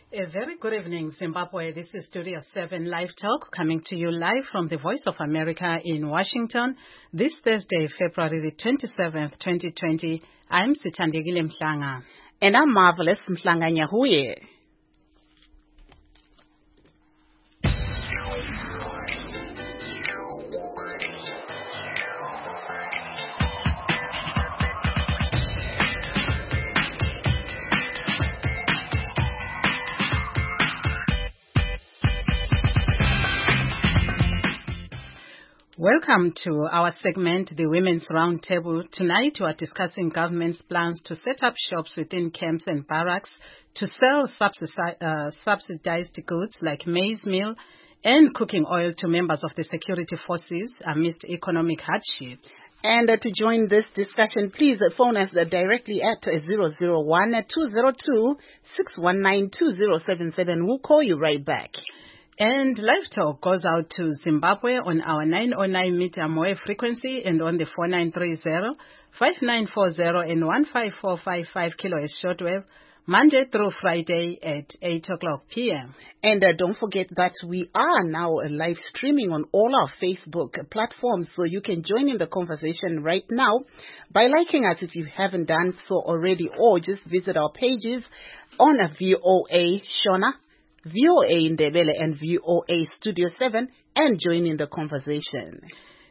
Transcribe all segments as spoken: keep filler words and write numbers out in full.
A very good evening, Zimbabwe. This is Studio seven Live Talk coming to you live from the Voice of America in Washington. This Thursday, February the twenty-seventh, twenty twenty. I'm Sithandegile Mhlanga. And I'm Marvelous Mhlanga Nyahuye. Welcome to our segment, the Women's Roundtable. Tonight we are discussing government's plans to set up shops within camps and barracks to sell subsidi- uh, subsidized goods like maize meal and cooking oil to members of the security forces amidst economic hardships. And uh, to join this discussion, please uh, phone us uh, directly at uh, zero zero one, two zero two, six one nine, two zero seven seven. We'll call you right back. And Live Talk goes out to Zimbabwe on our nine oh nine meter wave frequency and on the four nine three zero, five nine four zero and one five four five five kilohertz shortwave, Monday through Friday at eight o'clock p.m. And uh, don't forget that we are now uh, live streaming on all our Facebook platforms, so you can join in the conversation right now by liking us if you haven't done so already, or just visit our pages on a V O A Shona, V O A Ndebele and V O A Studio seven and join in the conversation.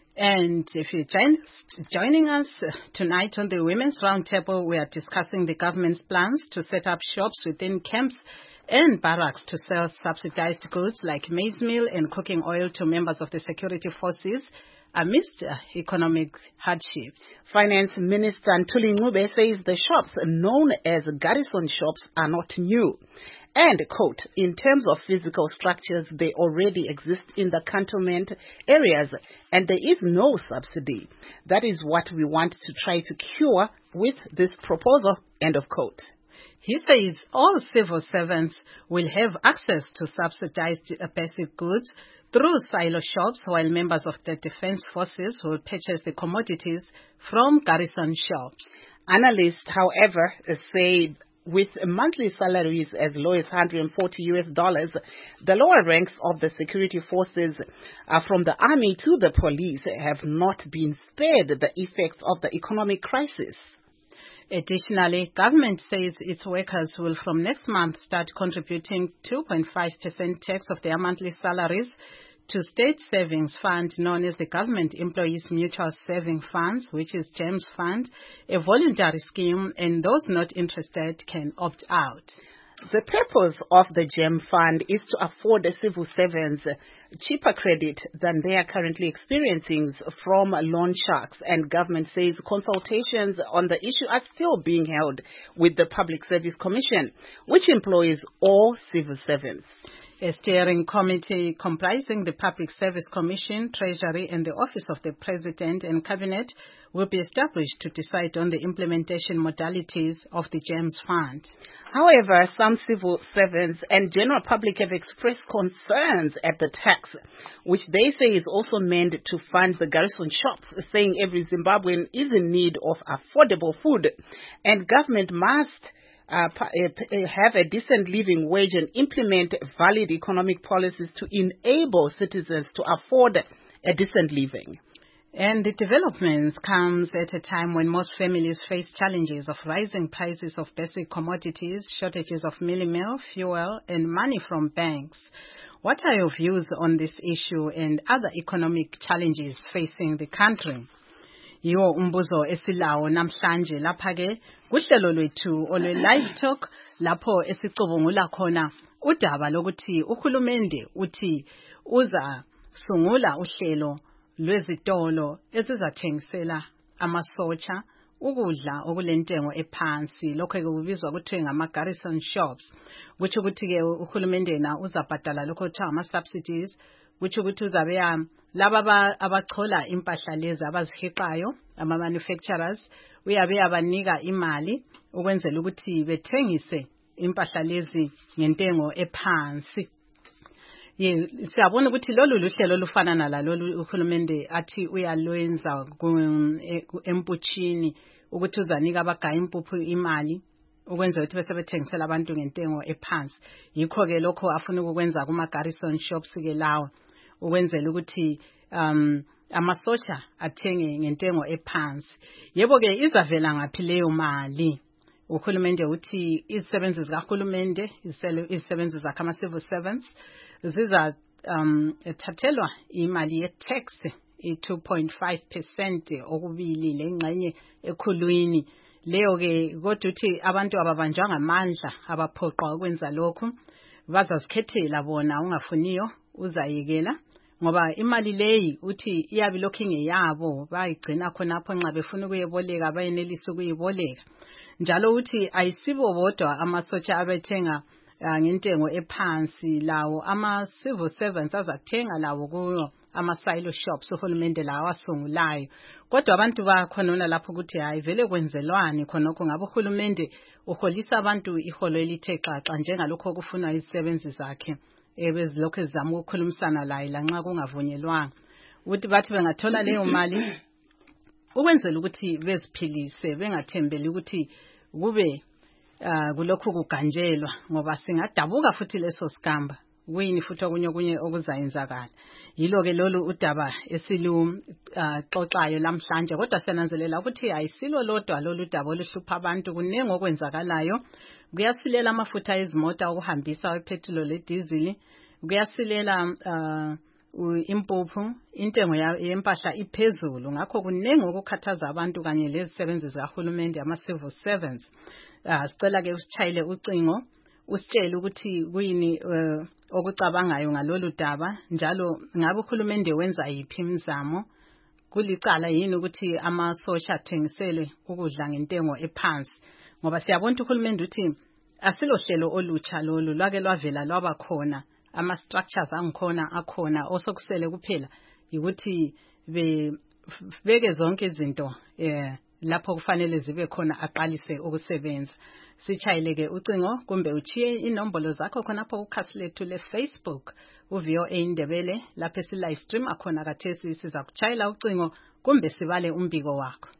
And if you're join, joining us tonight on the Women's Roundtable, we are discussing the government's plans to set up shops within camps and barracks to sell subsidized goods like maize meal and cooking oil to members of the security forces amidst uh, economic hardships. Finance Minister Ntuli Ncube says the shops known as garrison shops are not new. And, quote, in terms of physical structures, they already exist in the cantonment areas and there is no subsidy. That is what we want to try to cure with this proposal, end of quote. He says all civil servants will have access to subsidized basic goods through silo shops, while members of the defense forces will purchase the commodities from garrison shops. Analysts, however, say with monthly salaries as low as one hundred forty U S dollars, the lower ranks of the security forces, uh, from the army to the police, have not been spared the effects of the economic crisis. Additionally, government says its workers will from next month start contributing two point five percent tax of their monthly salaries to state savings fund known as the Government Employees Mutual Saving Funds, which is GEMS Fund, a voluntary scheme, and those not interested can opt out. The purpose of the GEM Fund is to afford the civil servants cheaper credit than they are currently experiencing from loan sharks, and government says consultations on the issue are still being held with the Public Service Commission, which employs all civil servants. A steering committee comprising the Public Service Commission, Treasury, and the Office of the President and Cabinet will be established to decide on the implementation modalities of the GEMS Fund. However, some civil servants and general public have expressed concerns at the tax, which they say is also meant to fund the garrison shops, saying every Zimbabwean is in need of affordable food, and government must Uh, have a decent living wage and implement valid economic policies to enable citizens to afford a decent living. And the developments comes at a time when most families face challenges of rising prices of basic commodities, shortages of milling meal, fuel, and money from banks. What are your views on this issue and other economic challenges facing the country? Yiwo umbuzo esilawo namhlanje lapha ke kuhlelo lwethu olwe Live Talk lapho esicubungula khona udaba lokuthi uhulumende uthi uza sungula uhlelo lwezitolo ezizathengisela amasotsha ukudla okulentengo ephansi, lokho kubizwa ukuthi ngama garrison shops, which ukuthi ke uhulumende na uzabhadala lokho kuthiwa ama subsidies, which ukuthi uzabeya laba abachola impahla lezi abazihiqayo ama manufacturers uyabe abanika imali ukwenzela ukuthi bethengise impahla lezi ngentengo ephansi. Ye siyabona ukuthi lolu luhlelo lufana nalolu uhulumende athi uyalwenza empuchini ukuthi uzanika abagaya impuphu imali ukwenza ukuthi bese bethengisela abantu ngentengo ephansi. Yikho ke lokho afuna ukwenza kuma Garrison shops ke lawo ukwenzela ukuthi um amasosha athenge ngentengo ephansi. Yebo ke izavela ngaphi leyo mali? Uhulumende uthi izisebenzi zikahulumende, izisebenzi zakhe ama civil servants ziza um thathelwa imali ye tax i two point five percent okubili lengxenye ekhulwini. Leyo ke kodwa uthi abantu ababanjwa ngamandla abaphoqwa ukwenza lokho bazazikhethela bona, ungafuniyo uzayekela, ngoba imali leyi uthi iyabe lokhu ingeyabo, bayigcina khonapho nxa befuna ukuyeboleka bayenelisa ukuyiboleka. Njalo uthi ayisibo bodwa amasotsha abethenga uh, ngentengo ephansi, lawo ama civil servants azathenga lawo kuyo ama silo shops uhulumende lawo asungulayo. Kodwa abantu bakhonona lapho ukuthi hayi vele kwenzelwani khonokho, ngabe uhulumende uholisa abantu iholo elithe xaxa njengalokho okufunwa izisebenzi zakhe ebezilokho ezama ukukhulumisana laye lanxa kungavunyelwanga. Uthi bathi bengathola leyo mali ukwenzela ukuthi beziphilise, bengathembeli ukuthi kube uh, kulokhu kuganjelwa, ngoba singadabuka futhi leso sigamba kuyini futhi okunye okunye okuzayenzakala. Yilo ke lolu udaba esilu uh, xoxayo lamhlanje, kodwa siyananzelela ukuthi ayisilo lodwa lolu daba oluhlupha abantu, kunengi okwenzakalayo. Kuyasilela amafutha ezimota okuhambisa ipetrol le diesel, kuyasilela uh, impuphu, intengo yempahla iphezulu. Ngakho kunengi okukhathaza abantu kanye lezisebenzi zikahulumende ama civil servants. Uh, sicela ke usichayile ucingo usitshele ukuthi kuyini uh, okucabangayo ngalolu daba, njalo ngabe uhulumende wenza yiphi imizamo, kulicala yini ukuthi amasosha athengiselwe ukudla ngentengo ephansi, ngoba siyabona uhulumende uthi asilo hlelo olutsha lolu lwake lwavela lwaba khona, ama structures angikhona akhona, osokusele kuphela ukuthi be beke zonke izinto eh lapho kufanele zibe khona aqalise ukusebenza. Sichayileke ucingo kumbe uchiye inombolo zakho khonapho kukhasi lethu le Facebook u V O A Indebele, lapho si live stream akhona kathesi siza kuchayela ucingo kumbe sibale umbiko wakho.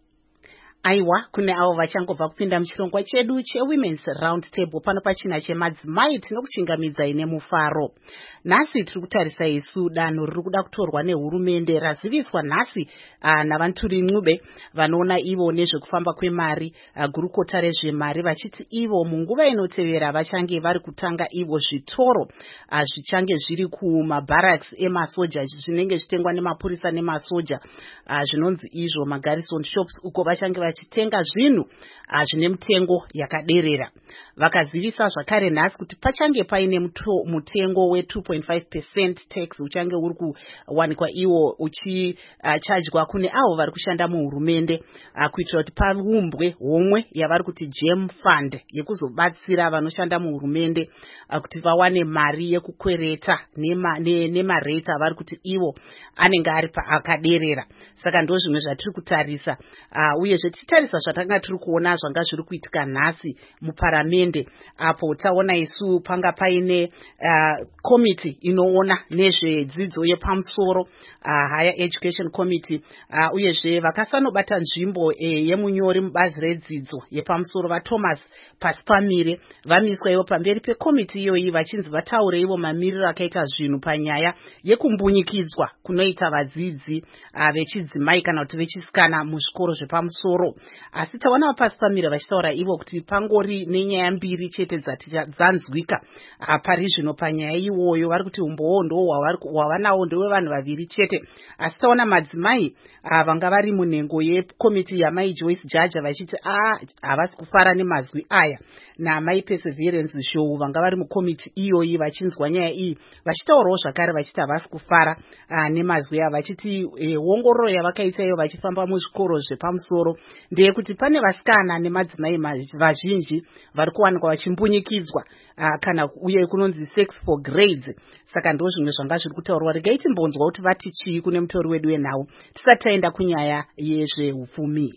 Aiwa, kune avo vachangobva kupinda muchirongwa chedu che Women's Round Table pano pachina chemadzimai tinokuchingamidza ine mufaro. Nhasi tiri kutarisa isu danho riri kuda kutorwa nehurumende raziviswa nhasi uh, navanturi Ncube vanoona ivo nezvekufamba kwemari, uh, gurukota rezvemari vachiti ivo munguva inotevera vachange vari kutanga ivo zvitoro uh, zvichange zviri kumabarracks emasoja zvinenge zvitengwa nemapurisa nemasoja, uh, zvinonzi izvo magarrison shops, uko vachange vachitenga zvinhu uh, zvine mitengo yakaderera. Vakazivisa zvakare nhasi kuti pachange paine mutengo we two point five percent tax uchange uri kuwanikwa iwo uchicharjwa uh, kune avo vari kushanda muhurumende, uh, kuitira kuti paumbwe homwe yavari kuti gem fund yekuzobatsira vanoshanda muhurumende uh, kuti vawane mari yekukwereta nemarate ne, avari kuti ivo anenge ari akaderera. Saka ndo zvimwe zvatiri kutarisa, uh, uyezve tichitarisa zvatanga tiri kuona zvanga zviri kuitika nhasi muparamende, apo taona isu panga paine uh, committee inoona nezvedzidzo yepamusoro, uh, higher education committee, uh, uyezve vakasanobata nzvimbo eh, yemunyori mubazi redzidzo yepamusoro vaThomas Pasipamire vamiswa ivo pamberi pecommittee iyoyi vachinzi vataure ivo mamiriro akaita zvinhu panyaya yekumbunyikidzwa kunoita vadzidzi uh, vechidzimai kana kuti vechisikana muzvikoro zvepamusoro. Asi taona vaPasipamire vachitaura ivo kuti pangori nenyaya mbiri chete dzanzwika uh, pari zvino panyaya iwoyo, vari kuti umbowo ndo hwavanawo ndewe vanhu vaviri chete. Asi taona madzimai uh, vanga vari munhengo yekomiti yamai Joyce Jaja vachiti ah havasi kufara nemazwi aya, namai Perseverance Show vanga vari mukomiti iyoyi vachinzwa nyaya iyi vachitaurawo zvakare vachiti havasi kufara uh, nemazwi aya, vachiti eh, ongororo yavakaita iyo vachifamba muzvikoro zvepamusoro ndeyekuti pane vasikana nemadzimai vazhinji vari kuwanikwa vachimbunyikidzwa uh, kana uye kunonzi sex for grades. Saka ndo zvimwe zvanga zviri kutaurwa. Regai timbonzwa kuti vati chii kune mutori wedu wenhau tisati taenda kunyaya yezveupfumi.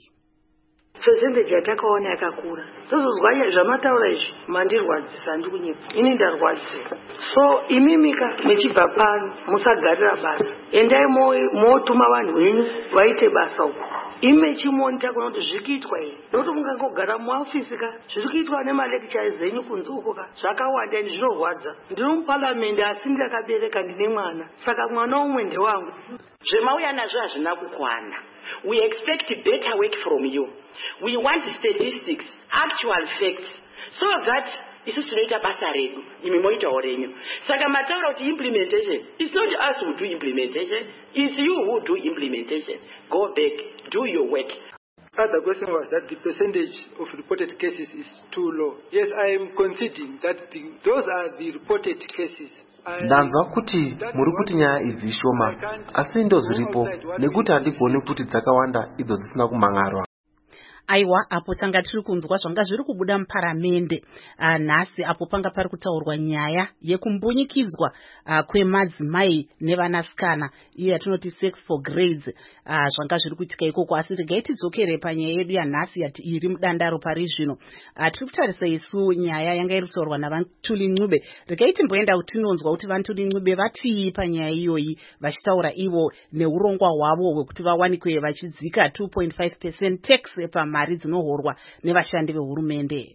Percentage yatakaona yakakura. Tozozwa zvamataura izvi mandirwadzisa ndikunyepa. Ini ndarwadzira. So imimika mechibva pano musagarira basa. Endai motuma vanhu venyu vaite basa uko. ime chimonita kuno kuti zvikitwa iri nokuti mungangogara muofisi ka zviri kuitwa nemalekchari zenyu kunze uko ka zvakawanda ende zvinorwadza. Ndiri mupalamende asi ndakabereka ndine mwana saka mwana umwe ndewangu. Zvemauya nazvo hazvina kukwana. We expect better work from you. We want statistics, actual facts, so that isusu tinoita basa redu imi moitawo renyu. Saka mataura kuti implementation, it's not us who do implementation, it's you who do implementation. Go back, do your work. Other question was that the percentage of reported cases is too low. Yes, I am conceding that the, those are the reported cases. Ndanzwa kuti muri kuti nyaya idzi shoma asi ndo zviripo nekuti handigoni kuti dzakawanda idzo dzisina kumangarwa. Aiwa, apo tanga tiri kunzwa zvanga zviri kubuda muparamende uh, nhasi apo panga pari kutaurwa nyaya yekumbunyikidzwa uh, kwemadzimai nevanasikana iyo yatinoti sex for grades uh, zvanga zviri kuitika ikoko. Asi regai tidzokere panyaya yedu yanhasi yati iri mudandaro pari zvino. Uh, tiri kutarisa isu nyaya yanga iri kutaurwa naVantuli Ncube. Regai timboenda kuti tinonzwa kuti Vantuli Ncube vatii panyaya iyoyi vachitaura ivo neurongwa hwavo hwekuti vawanikwe vachidzika two point five percent tax pa mari dzinohorwa nevashandi vehurumende.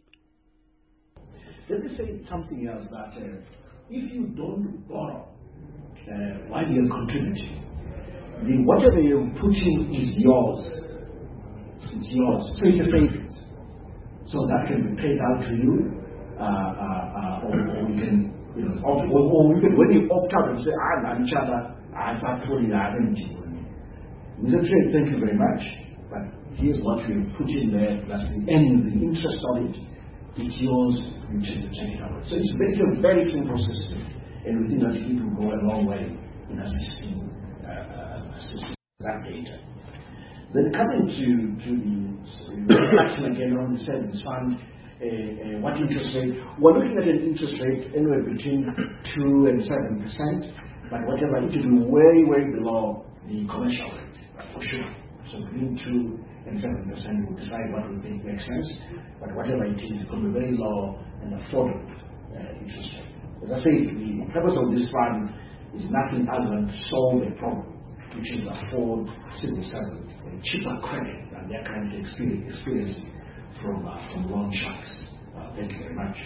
Let me say something else that uh, if you don't borrow uh, while you're contributing, then whatever you're putting is yours. It's yours. So it's a savings. So that can be paid out to you, uh, uh, uh, or, or you can, you know, opt, or, or you can, when you opt out and say, ah, I'm Chada, I start putting that in. We just say, thank you very much, but here's what we put in there, plus the end, the interest on it, it's yours, you take it out. So it's, it's a very simple system, and we think that it will go a long way in assisting, uh, uh, assisting that data. Then coming to, to the reflection again on the savings fund, uh, uh, what interest rate? We're looking at an interest rate anywhere between two and seven percent, but whatever, it will be way, way below the commercial rate, for sure. So between two and seven percent, we'll decide what we think makes sense, but whatever it is, it will be very low and affordable uh, interest rate. As I say, the purpose of this fund is nothing other than to solve a problem, which is afford civil servants a cheaper credit than they're currently experiencing from, uh, from loan sharks. Uh, thank you very much.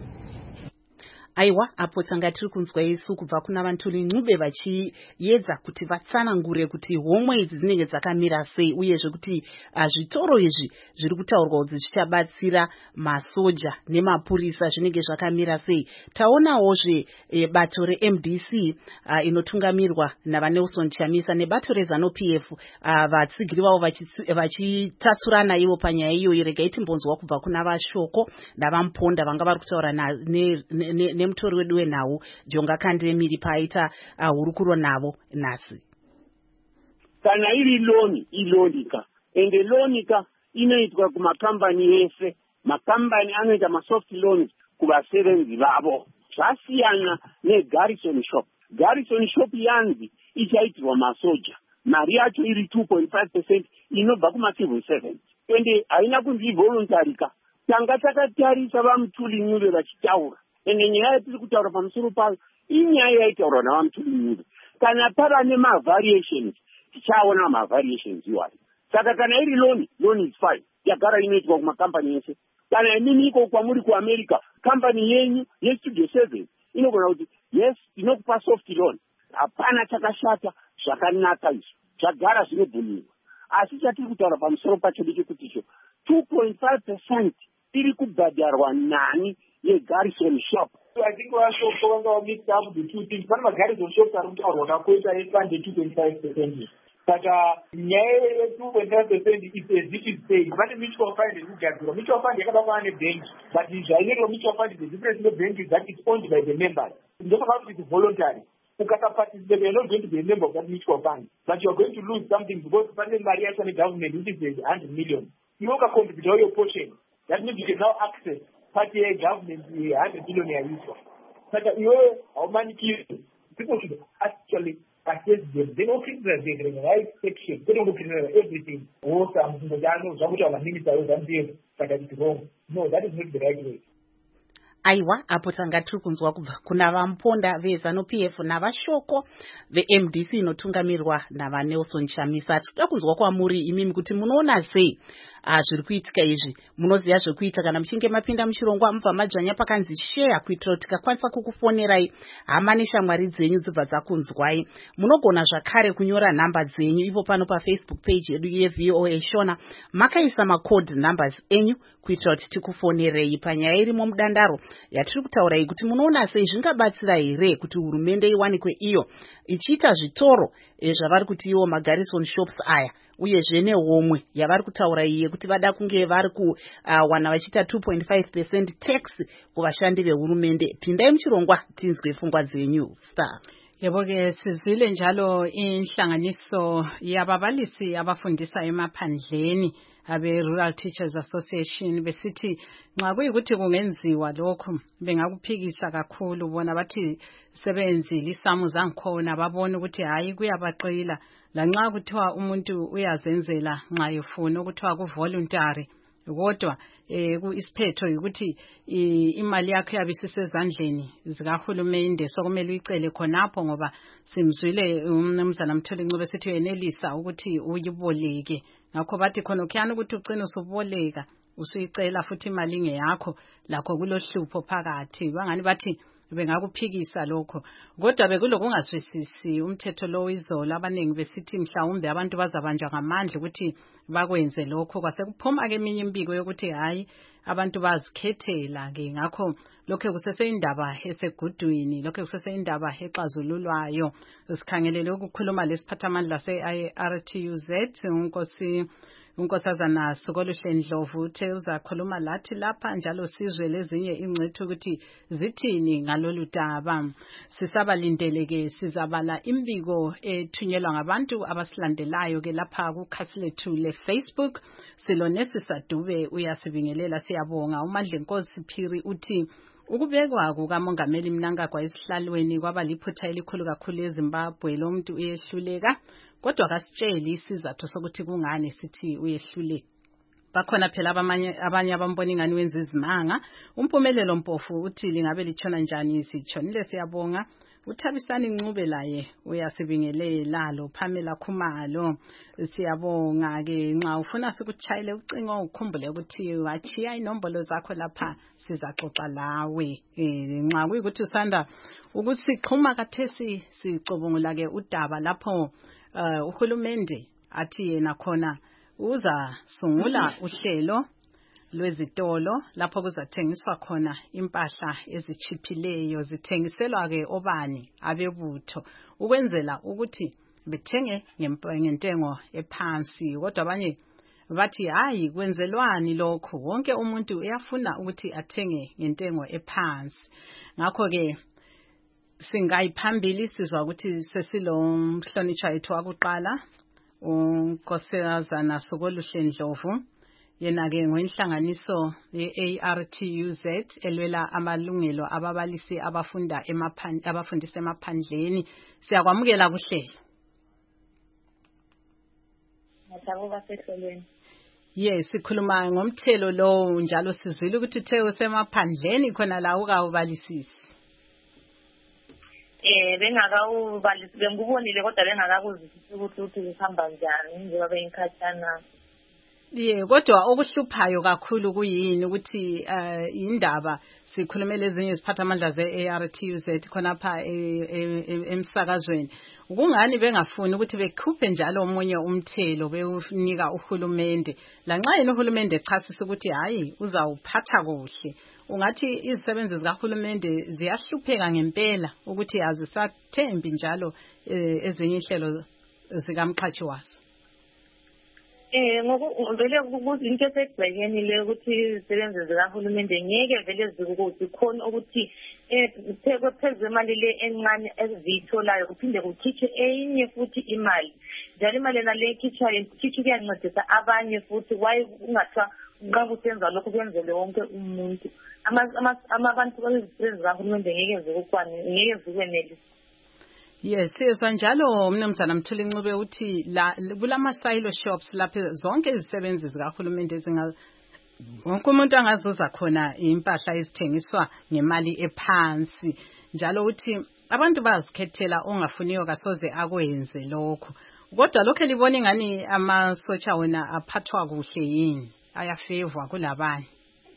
Aiwa, apo tanga tiri kunzwa isu kubva kuna Vantuli Ncube vachiedza kuti vatsanangure kuti homwe idzi dzinenge dzakamira sei uyezve kuti uh, zvitoro izvi zviri kutaurwa kuti zvichabatsira masoja nemapurisa zvinenge zvakamira sei. Taonawozve e, bato reM D C uh, inotungamirwa naVaNelson Chamisa nebato reZanu-P F uh, vatsigiri vavo vachitatsurana ivo panyaya iyoyi. Regai timbonzwa kubva kuna Vashoko navaMuponda vanga vari kutaura ne, ne, ne, ne mutori wedu wenhau Jonga Kandemiri paita uh, hurukuro navo nhasi. Kana iri loni ilonika ende lonika inoitwa kumakambani ese, makambani anoita masoft loans kuvasevenzi vavo. Zvasiyana neGarrison Shop. Garrison Shop yanzi ichaitirwa masoja, mari yacho iri two point five percent inobva kumacivil servants, ende haina kunzi voluntary ka. Tanga takatarisa vaMutuli Ncube vachitaura, ende nyaya yatiri kutaura pamusoro payo inyaya yaitaurwa naVamutuli Ncube. Kana pava nemavariations, tichaona mavariations iwayo. Saka kana iri loan, loan is fine, yagara inoitwa kumakambani ese. Kana imimi iko kwamuri kuAmerica, company yenyu yestudio service inogona kuti yes, inokupa soft loan, hapana chakashata, zvakanaka izvo, zvagara zvinobvumirwa. Asi chatiri kutaura pamusoro pacho ndechekuti icho two point five percent iri kubhadharwa nani yeGarrison Shop. I think we are so going to mix up the two things. One of Garrison Shop are going to quote a fund two point five percent. But uh, two point five percent is a different stage. But the mutual fund is good. The mutual fund is not a bank, but the mutual fund is the difference in the bank is that it's owned by the members. You don't have to be voluntary. You can participate. You are not going to be a member of that mutual fund, but you are going to lose something because funding barriers on the government, which is one hundred million. You can contribute your portion. That means you can now access party government one hundred billion useful. But you know how many people should actually assess them. They don't think that they're in the right section. They don't look at everything. Oh, some minister, but that is wrong. No, that is not the right way. aiwa apo tanga tiri kunzwa kubva kuna vamponda vezanu-P F navashoko ve-M D C inotungamirwa navaNelson Chamisa. Tikuda kunzwa kwamuri imimi kuti munoona sei uh, zviri kuitika izvi. Munoziva zvekuita kana muchinge mapinda muchirongwa mubva madzvanya pakanzi share kuitira kuti tikakwanisa kukufonerai hama neshamwari dzenyu dzibva dzakunzwai. Munogona zvakare kunyora nhamba dzenyu ipo pano paFacebook page yedu yeV O A Shona makaisa macode numbers enyu kuitira kuti tikufonerei panyaya irimo mudandaro yatiri kutaurai kuti munoona sei zvingabatsira here kuti hurumende iwanikwe iyo ichiita zvitoro zvavari kuti iwo magarrison shops aya uyezve nehomwe yavari kutaura iye kuti vada kunge vari kuwana vachiita two point five percent tax kuvashandi vehurumende. Pindai muchirongwa tinzwe pfungwa dzenyu. Star. Yebo-ke sizile njalo inhlanganiso yababalisi abafundisa emaphandleni abe-Rural Teachers Association besithi nxa kuyikuthi kungenziwa lokhu bengakuphikisa kakhulu. Bona bathi sebenzile isamu zangikhona babona ukuthi hayi kuyabaqila lanxa kuthiwa umuntu uyazenzela nxa efuna ukuthiwa ku-voluntary kodwa eh isiphetho ukuthi imali yakhe yabisisezandleni zikahulumende sokumele uyicele khonapho ngoba simzwile umnumzana Mtholincube sithi uyenelisa ukuthi uyiboleke. Ngakho bathi khona ukuyana ukuthi ucina usuboleka usuyicela futhi imali ngeyakho lakho kulohlupho phakathi. Bangani bathi bengakuphikisa lokho kodwa bekuloku ungazwisisi umthetho lo izolo abaningi besithi mhlawumbe abantu bazabanjwa ngamandla ukuthi bakwenze lokho. Kwase kuphuma ke eminye impiko yokuthi hayi abantu bazikhethela ke. Ngakho lokho kusese indaba esegudwini, lokho kusese indaba exazululwayo. Sikhangelele ukukhuluma lesiphathamandla se-I R T U Z unkosi unkosazana Sokoluhle Ndlovu uthe uzakhuluma lathi lapha njalo sizwe lezinye ingcithu ukuthi zithini ngalolu daba. Sisabalindeleke sizabala imbiko ethunyelwa ngabantu abasilandelayo ke lapha kukhasi lethu le-Facebook. Silonesi Sadube uyasibingelela siyabonga. uMandla Nkosi Phiri uthi ukubekwa kukaMongameli Mnangagwa esihlalweni kwaba liphutha elikhulu kakhulu eZimbabwe. Lo muntu uyehluleka kodwa kasitsheli isizathu sokuthi kungani sithi uyehluleka. Bakhona phela abanye abanye abambona ingani wenza izimanga. Umpumelelo Mpofu uthi lingabe litshona njani sitshonile siyabonga. Uthabisani Ncube laye uyasibingelela lo Pamela Khumalo siyabonga ke. Nxa ufuna sikutshayile ucingo ukhumbule ukuthi wachiya inombolo zakho lapha sizaxoxa lawe. Eh nxa kuyikuthi usanda ukusixhuma kathesi sicobongula ke udaba lapho Uh, uhulumende athi yena khona uza sungula uhlelo lwezitolo lapho kuzathengiswa khona impahla ezichiphileyo zithengiselwa ke obani abebutho ukwenzela ukuthi bethenge ngentengo ephansi. Kodwa abanye bathi hayi kwenzelwani lokho, wonke umuntu uyafuna ukuthi athenge ngentengo ephansi. Ngakho ke singayiphambili sizwa ukuthi sesilomhlonishwa ethu wakuqala unkosazana Sokoluhle Ndlovu yena ke ngoinhlanganiso ye-A R T U Z elwela amalungelo ababalisi abafunda emaphandleni abafundisa emaphandleni. Siyakwamukela kuhlelo. Ngiyabonga sehlelweni. Yes, sikhuluma ngomthelo lo njalo sizwile ukuthi uthe usemaphandleni khona la ukawubalisisi. Eh bengakawubalisi bengubonile kodwa bengakakuzwisisi ukuthi uthi uhamba njani njengoba bengikhathana. Yeah, kodwa okuhluphayo kakhulu kuyini ukuthi uh, indaba sikhulumele ezinye iziphathamandla ze-A R T U Z khonapha emsakazweni. Ukungani bengafuni ukuthi bekhuphe njalo omunye umthelo bewunika uhulumende lanxa yena uhulumende echasisa ukuthi hayi uzawuphatha kuhle. Ungathi izisebenzi zikahulumende ziyahlupheka ngempela ukuthi azisathembi njalo ezinye inhlelo zikaMqhashi wazo. Eh ngokuvele ukuthi into esekubhekeni le ukuthi izisebenzi zikahulumende ngeke vele zikuthi khona ukuthi eh phezulu imali le encane ezitholayo kuphinde kukhithe enye futhi imali. Njalo imali nale ikhithayo ikhithe kuyancedisa abanye futhi waye ungathiwa nqa kusenza lokho kwenzele wonke umuntu. Amabantu bezisebenzi zikahulumende ngeke zikukwane ngeke zikwenelise. Yes, sizwa njalo umnumzana Mtholincube uthi la kulama silo shops lapha zonke izisebenzi zikahulumende zinga wonke umuntu angazuza khona impahla ezithengiswa ngemali ephansi njalo uthi abantu bazikhethela ongafuniyo kasoze akwenze lokho kodwa lokho libona ngani amasotsha wona aphathwa kuhle yini ayafavor kulabanye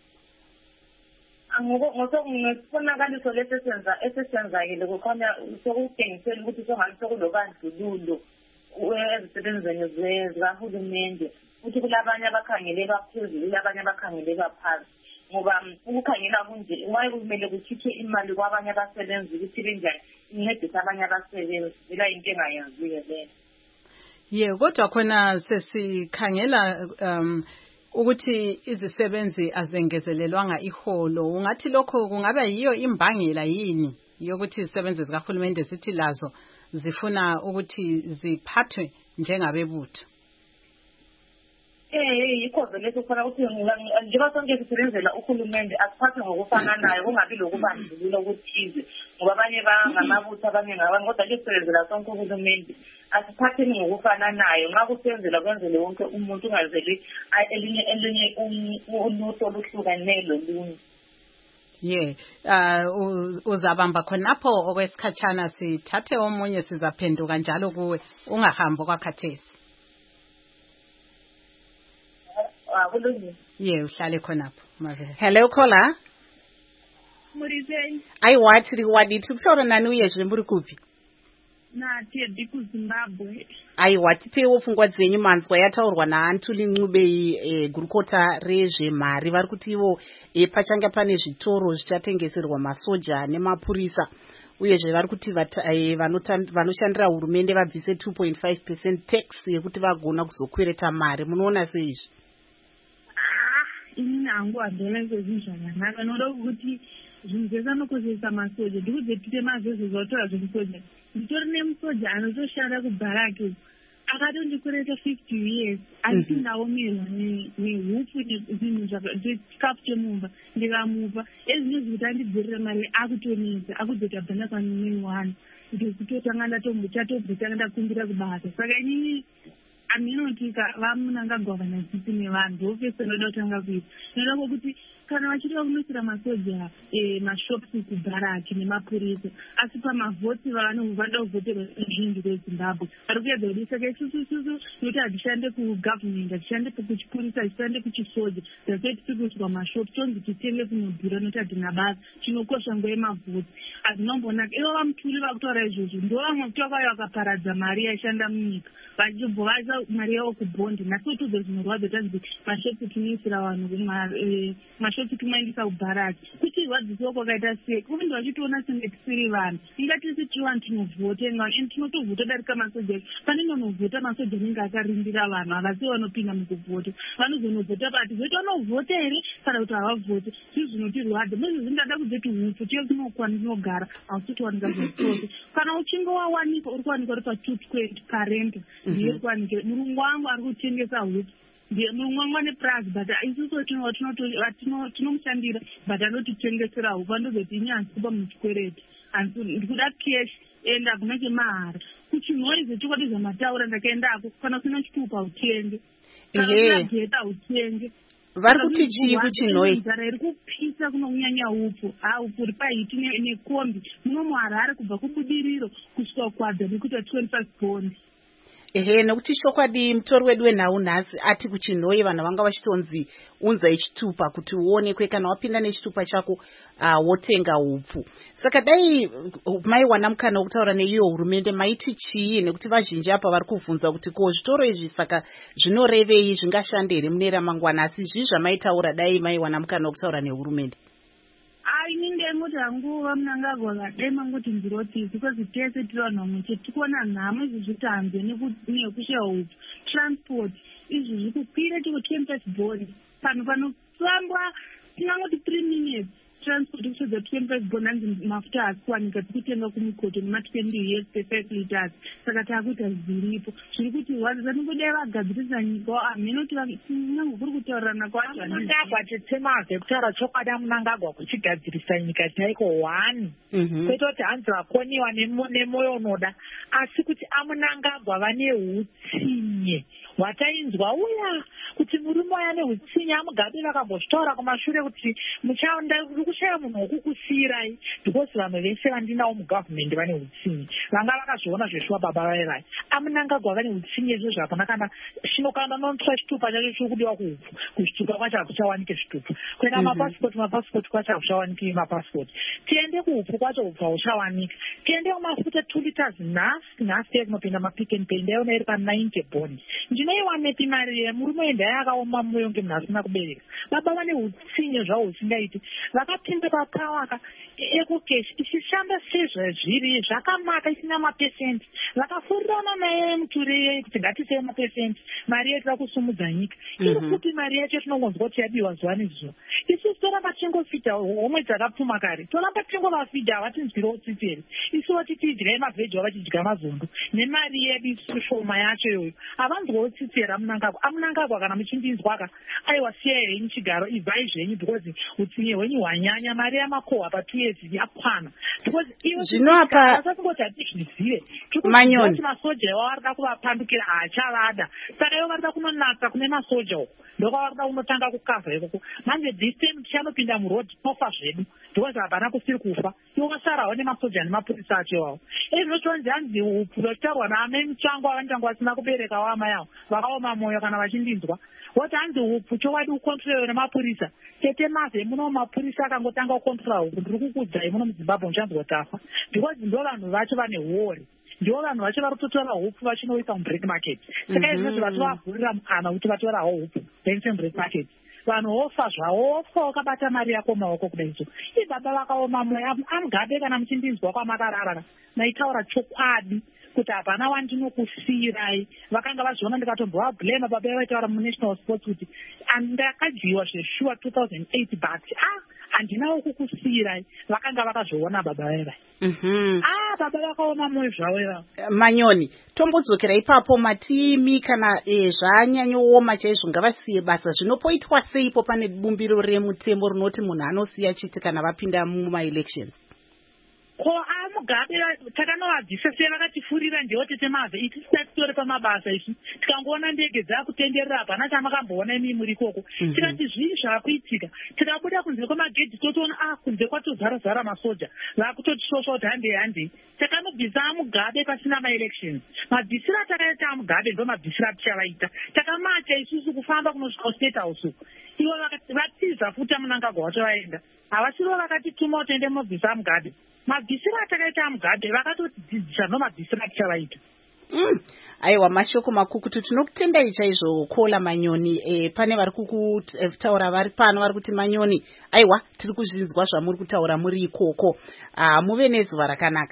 ngokubonakaliso lesesenza esesenzakile kukhanya sokutshengisela ukuthi songani sokulobandlululo ezisebenzeni zikahulumende ukuthi kulabanye abakhangeleka phezulu kulabanye abakhangeleka phansi ngoba ukukhangela kunje waye kumele kukhiphe imali kwabanye abasebenzi ukuthi benjani incedise abanye abasebenzi ila into engayenziwe leyo ye kodwa khona sesikhangela um ukuthi izisebenzi azengezelelwanga iholo ungathi lokho kungaba yiyo imbangela yini yokuthi izisebenzi zikahulumende zithi lazo zifuna ukuthi ziphathwe njengabebutho eh yikho letho khona ukuthi njengoba sonke sisebenzela uhulumende asiphathwe ngokufananayo kungabi lokubandlulula okuthize ngoba abanye bangamabutho abanye ngabanye kodwa ke sisebenzela sonke uhulumende asiphatheni ngokufananayo nxa kusenzela kwenzele wonke umuntu ungazeli elinye elinye ulutho oluhlukane lolunye ye uh uzabamba khonapho okwesikhatshana sithathe omunye sizaphenduka njalo kuwe ungahambi kwakhathesi ye uhlale khonapho mavela hello caller Murizeni ai wathi riwadi tukutaura nani uye zvemburi kupi nati ediku Zimbabwe ai wathi pewo pfungwa dzenyu manzwa yataurwa naAntuli Ncubei e, gurukota rezvemari vari kuti ivo e, pachanga pane zvitoro zvichatengeserwa masoja nemapurisa uyezve vari kuti vanoshandira hurumende vabvise two point five percent tax yekuti vagona kuzokwereta mari munoona seizvi ini hangu handonase zvinhu zvakanaka noda kuti zvinhu zvese anokozesa masoja ndikudze tite mazvezvo zvautaura zvemusoja nditori nemusoja anotoshanda kubharaki akatondikwereta fifty years anditi ndaomerwa nehupu nezvinhu zvechikafu chemumba ndikamupa ezvinezvi kuti andidzorera mari akutonedza akudzota bhana panomwe one ndikutotanga ndatombotatobvetanga ndakumbira kubasa saka inini aminotika vamunangagwavana dzisi nevanhu ndopese ndoda kutanga kuita noda kokuti kana vachida kumisira masoja mashops kubharaki nemapurisa asi pamavhoti vanoda kuvhoterwa zvinhu rezimbabwe vari kuedza kuti saka isusu isusu nokuti hatishande kugavhmendi hatishande kuchipurisa hatishande kuchisoja zasei tichikuswa mashops tonzi titenge kunodhura nokuti hatina basa chinokosha nguva yemavhoti hazvinombonaka ivo vamutuli vakutaura izvozvo ndo vamwe kuti vakauya vakaparadza mari yaishanda munyika vachibvovaisa mari yavo kubhondi nasi tudzo zvinorwadza tanzi mashops tinoisira vanhu mashops tumaendisa kubharaki kuti rwadzisiwo kwakaita sei kundi vachitoona senge tisiri vanhu ingatisi tiwani tinovhota and tinotovhota darika masoja pane nonovhota masoja anenge akarindira vanhu havasi vanopinda mukuvhota vanozonovhota pati zoiti vanovhota here kana kuti havavhoti zvii zvinotirwadza mezvo zvindada kudzeti hupu tiyo tinokwani tinogara hausitowanika zvotose kana uchinge wawanikwa uri kuwanikwa uri pa-two twenty parenta ndiye kuwanikira murungu wangu ari kutengesa hupu mumwe neprazi but isusu tinomushandira but anotitengesera hupu andozoti inyanzi kupa muchikwereti ndikuda cash ende hakuna chemahara kuchinhoize chokwadi zvamataura ndakaendako kana usina chitupa utenge kana usina geta utenge vari kuti chii kuchinhoi nzara iri kupisa kunonyanya hupu ha hupu uri pahiti nekombi muno muharare kubva kubudiriro kusvika kwadza nekuita twenty-five bond ehe nekuti chokwadi mutori wedu wenhau nhasi ati kuchinhoi vanhu vanga vachitonzi unzai chitupa kuti uonekwe kana wapinda nechitupa chako uh, wotenga hupfu saka dai maiwana mukana wokutaura neiyo hurumende maiti chii nekuti vazhinji apa vari kubvunza kuti ko zvitoro izvi saka zvinorevei zvingashande here mune ramangwana asi zvii zvamaitaura dai maiwana mukana wokutaura nehurumende ini ndengoti hangu vamunangagwa vadai mangoti ndirotisi because tese tiri vanhu vamwe chete tikuona nhamo izvi zvitambe nekusheya hupu transport izvi zvikukwira tiko twenty-five bond pano panofambwa tinangoti three minutes transport kuchedza twenty-five bond hanzi mafuta hasi kuwanika tikutenga kumikoto nematwendi years pe-five liters saka taakuita zviripo zviri kuti vanongodai vagadzirisa nyika aminoti nango kuri kutaurirana kwamunangagwa titsemazve kutaura chokwadi amunangagwa kuchigadzirisa nyika chaiko one kwete kuti hanzi vakoniwa nemwoyo unoda asi kuti amunangagwa vane utsinye watainzwa uya kuti murume waya nehutsinya Mugabe vakambozvitaura kumashure kuti muchaunda uri kushaya munhu wokukusiyirai because vanhu vese vandinawo mugavhmendi vane hutsinye vanga vakazviona zveshuwa baba vaivai amunangagwa vane hutsinye izvozvo hapana kana shinokana nonotora chitupa chacho chiri kudiwa kuhupfu kuzvitupa kwacho hakuchawanike zvitupa kuenda mapasipoti mapasipoti kwacho hakuchawaniki mapasipoti tiende kuhupfu kwacho hupfu hauchawanika tiende kumafuta two liters nhasi nhasi tekunopinda mapick and pay ndaiona iri pa-ninety bond ndinoiwanepi mari yemurume endai akaoma mwoyo ngemhasina kubereka baba vane hutsinye zvavo husingaiti vakapinda pakawaka ekukeshi ichishanda sezvazviri zvakamaka isina mapesenti vakafurirana naye muture kuti ngatisei mapesenti mari yetu rakusumudza nyika iri kuti mari yacho tinongonzwa kuti yabiwa zuva nezuva isusu toramba tingofidha homwe dzakapfuma kare toramba tingovafidha havatinzwirawo tsitseri isuwo titiidyrai mavheji vavachidya mazungu nemari yedu isusu shoma yacho iyoyo havanzwawo tsitseri amunangagwa amunangagwa kana muchindinzwaka aiwa siyai henyu chigaro ibvai zvenyu because utsinye hwenyu hwanyanya mari yamakohwa pa-two years yakwana because iwosasingoti hatizvizive Manyoni masoja iwo varida kuvapandukira haachavada saka iwo varida kunonatsa kune masoja uko ndoko varida kunotanga kukavha ikoko manje this time tichanopinda muroad tofa zvedu because hapana kusiri kufa iwo vasarawo nemasoja nemapurisa acho iwawo ezvinochonzi hanzi upfu vachitaurwa naamai muchango avandichango vasina kubereka wama yavo vakaoma mwoyo kana vachindinzwa woti hanzi upfu chowaidi kukontrolewa nemapurisa tete mavhe muno mapurisa akangotanga kukontrola upfu ndiri kukudzai muno muzimbabwe muchanzwa tafa because ndo vanhu vacho vane huori ndivo vanhu vacho vari kutotora hupfu vachinoisa mubreak market saka izvozvo vatovavhurira mukana kuti vatorawo hupfu vaise mubreak market vanhu vofa zvavo wofa wakabata mari yako maoko kudaiso ibaba vakaoma mwoyo amugabe kana muchindinzwa kwamakararara naitaura chokwadi kuti hapana wandinokusiyirai vakanga vazviona ndikatombovabhlema baba vaitaura munational sports kuti ndakadyiwa zveshuwa two thousand eight but ah handinawo kukusiyirai vakanga vakazviona baba vaivai ah baba vakaoma mwoyo zvavo ivavo Manyoni tombodzokera ipapo matimi kana e, zvanyanyooma chaizvo ngavasiye basa zvinopoitwa seipo pane bumbiro remutemo rinoti munhu anosiya chiti kana vapinda mumaelections ko amugabe takanovabvisa sei vakatifurira ndiwo tete mavhe iti tisati tori pamabasa isu tikangoona ndege dzakutenderera hapana chamakamboona imi muri ikoko tikati zvii zvaakuitika tikabuda kunze kwemagedhi totoona a kunze kwatozara-zara masoja vaakutotishosva kuti handei handei takanobvisa amugabe pasina maelections mabvisiro atakaita amugabe ndo mabvisiro atichavaita takamacha isusu kufamba kunosvika kustate house uko ivo vatiza futi amunangagwa wacho vaenda havasirivo vakatituma utende mubvisa amugabe mabvisiro atakaita amugabe vakatodzidzisa nomabvisiro atichavaita Mm. aiwa mashoko makukutu tinokutendai chaizvo Kola Manyoni e, pane vari kukutaura vari pano vari kuti Manyoni aiwa tiri kuzvinzwa zvamuri kutaura muri ikoko ah, muve nezuva rakanaka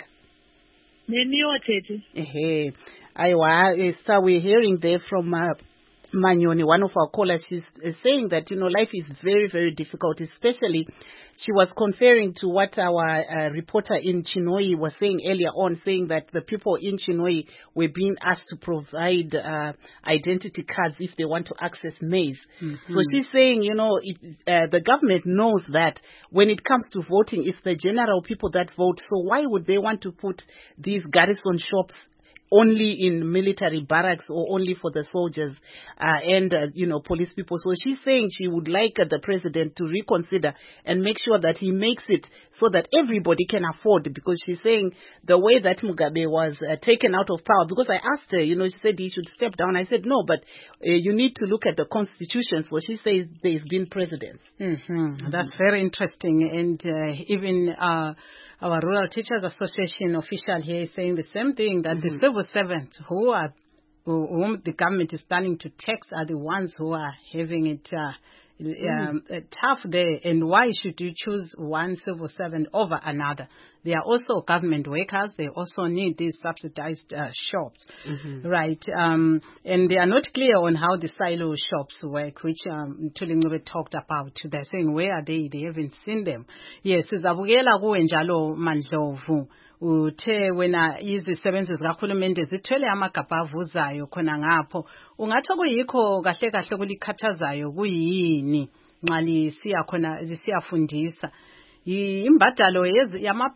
nemiwo tete ehe aiwa uh, so we're hearing there from uh, Manyoni, one of our callers. She's uh, saying that, you know, life is very, very difficult, especially she was conferring to what our uh, reporter in Chinhoyi was saying earlier on, saying that the people in Chinhoyi were being asked to provide uh, identity cards if they want to access maize. Mm-hmm. So she's saying, you know, it, uh, the government knows that when it comes to voting, it's the general people that vote. So why would they want to put these garrison shops only in military barracks or only for the soldiers uh, and, uh, you know, police people? So she's saying she would like uh, the president to reconsider and make sure that he makes it so that everybody can afford, because she's saying the way that Mugabe was uh, taken out of power, because I asked her, you know, she said he should step down. I said, no, but uh, you need to look at the constitution. So she says there's been precedents. Mm-hmm. Mm-hmm. That's very interesting. And uh, even uh, our Rural Teachers Association official here is saying the same thing, that mm-hmm. the civil servants who are whom the government is planning to tax are the ones who are having it uh, um, mm. tough there. And why should you choose one civil servant over another? They are also government workers. They also need these subsidized uh, shops, mm-hmm. right? Um, and they are not clear on how the silo shops work, which um, Tulingwe talked about. They're saying, where are they? They haven't seen them. Yes, sizabukela kuwe njalo Mandlovu. Uthe wena izisebenzi zikahulumende zithwele amagabha avuzayo khona ngapho, ungathi kuyikho kahle kahle kulikhathazayo kuyini nxa lisiya khona lisiyafundisa? Imbadalo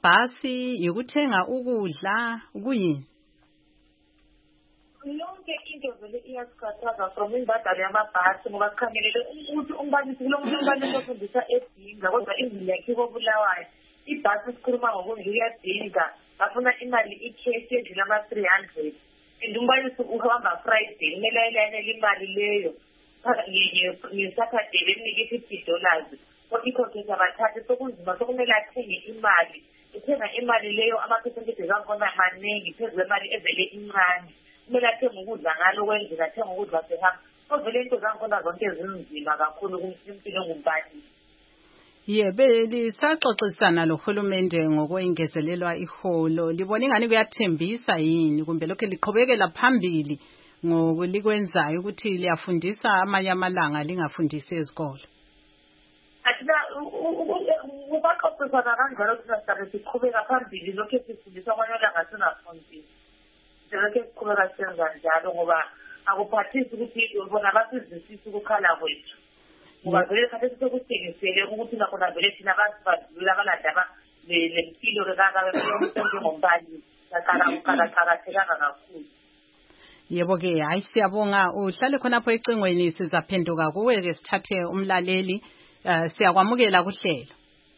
yamabhasi, yikuthenga ukudla, kuyini? Lonke into vele iyakhathaza from imbadalo yamabhasi ngoba sikhangelele ukuthi umbalisi kulo muntu umbalisi ofundisa edinga kodwa izini yakhe kobulawayo ibhasi sikhuluma ngokuthi iyadinga bafuna imali ikheshi edlula ama-three hundred and umbalisi uhamba Friday kumele ayilayinele imali leyo ngesaturday bemnike fifty dollars kodwa ikhokhisa bathathe sokunzima sokumele athenge imali uthenga imali leyo ama-percentages akhona maningi phezu kwemali evele incane kumele athenge ukudla ngalo kwendlela athenge ukudla sehamba ovele into zangikhona zonke ezinzima kakhulu kumsimpilo ngumbalisi. Yebe lisaxoxisana lohulumende ngokwengezelewa iholo libona ingani kuyathembisa yini kumbe lokho liqhubekela phambili ngokulikwenzayo ukuthi liyafundisa amanye amalanga lingafundisi ezikolo. Athina ubaxoxisana kanjalo sisabe siqhubeka phambili lokho esifundisa amanye amalanga singafundisi. Lokho siqhubeka senza njalo ngoba akuphathisi ukuthi bona basizwisisa ukukhala kwethu. Ngoba vele khathesi sokuthengisele ukuthi nakhona vele thina basibadlula balandaba lempilo kakabe ngombali sakaqakathekanga kakhulu. Yebo-ke hayi siyabonga uhlale khonapho ecingweni sizaphenduka kuwe-ke sithathe umlaleli uh, siyakwamukela kuhlelo.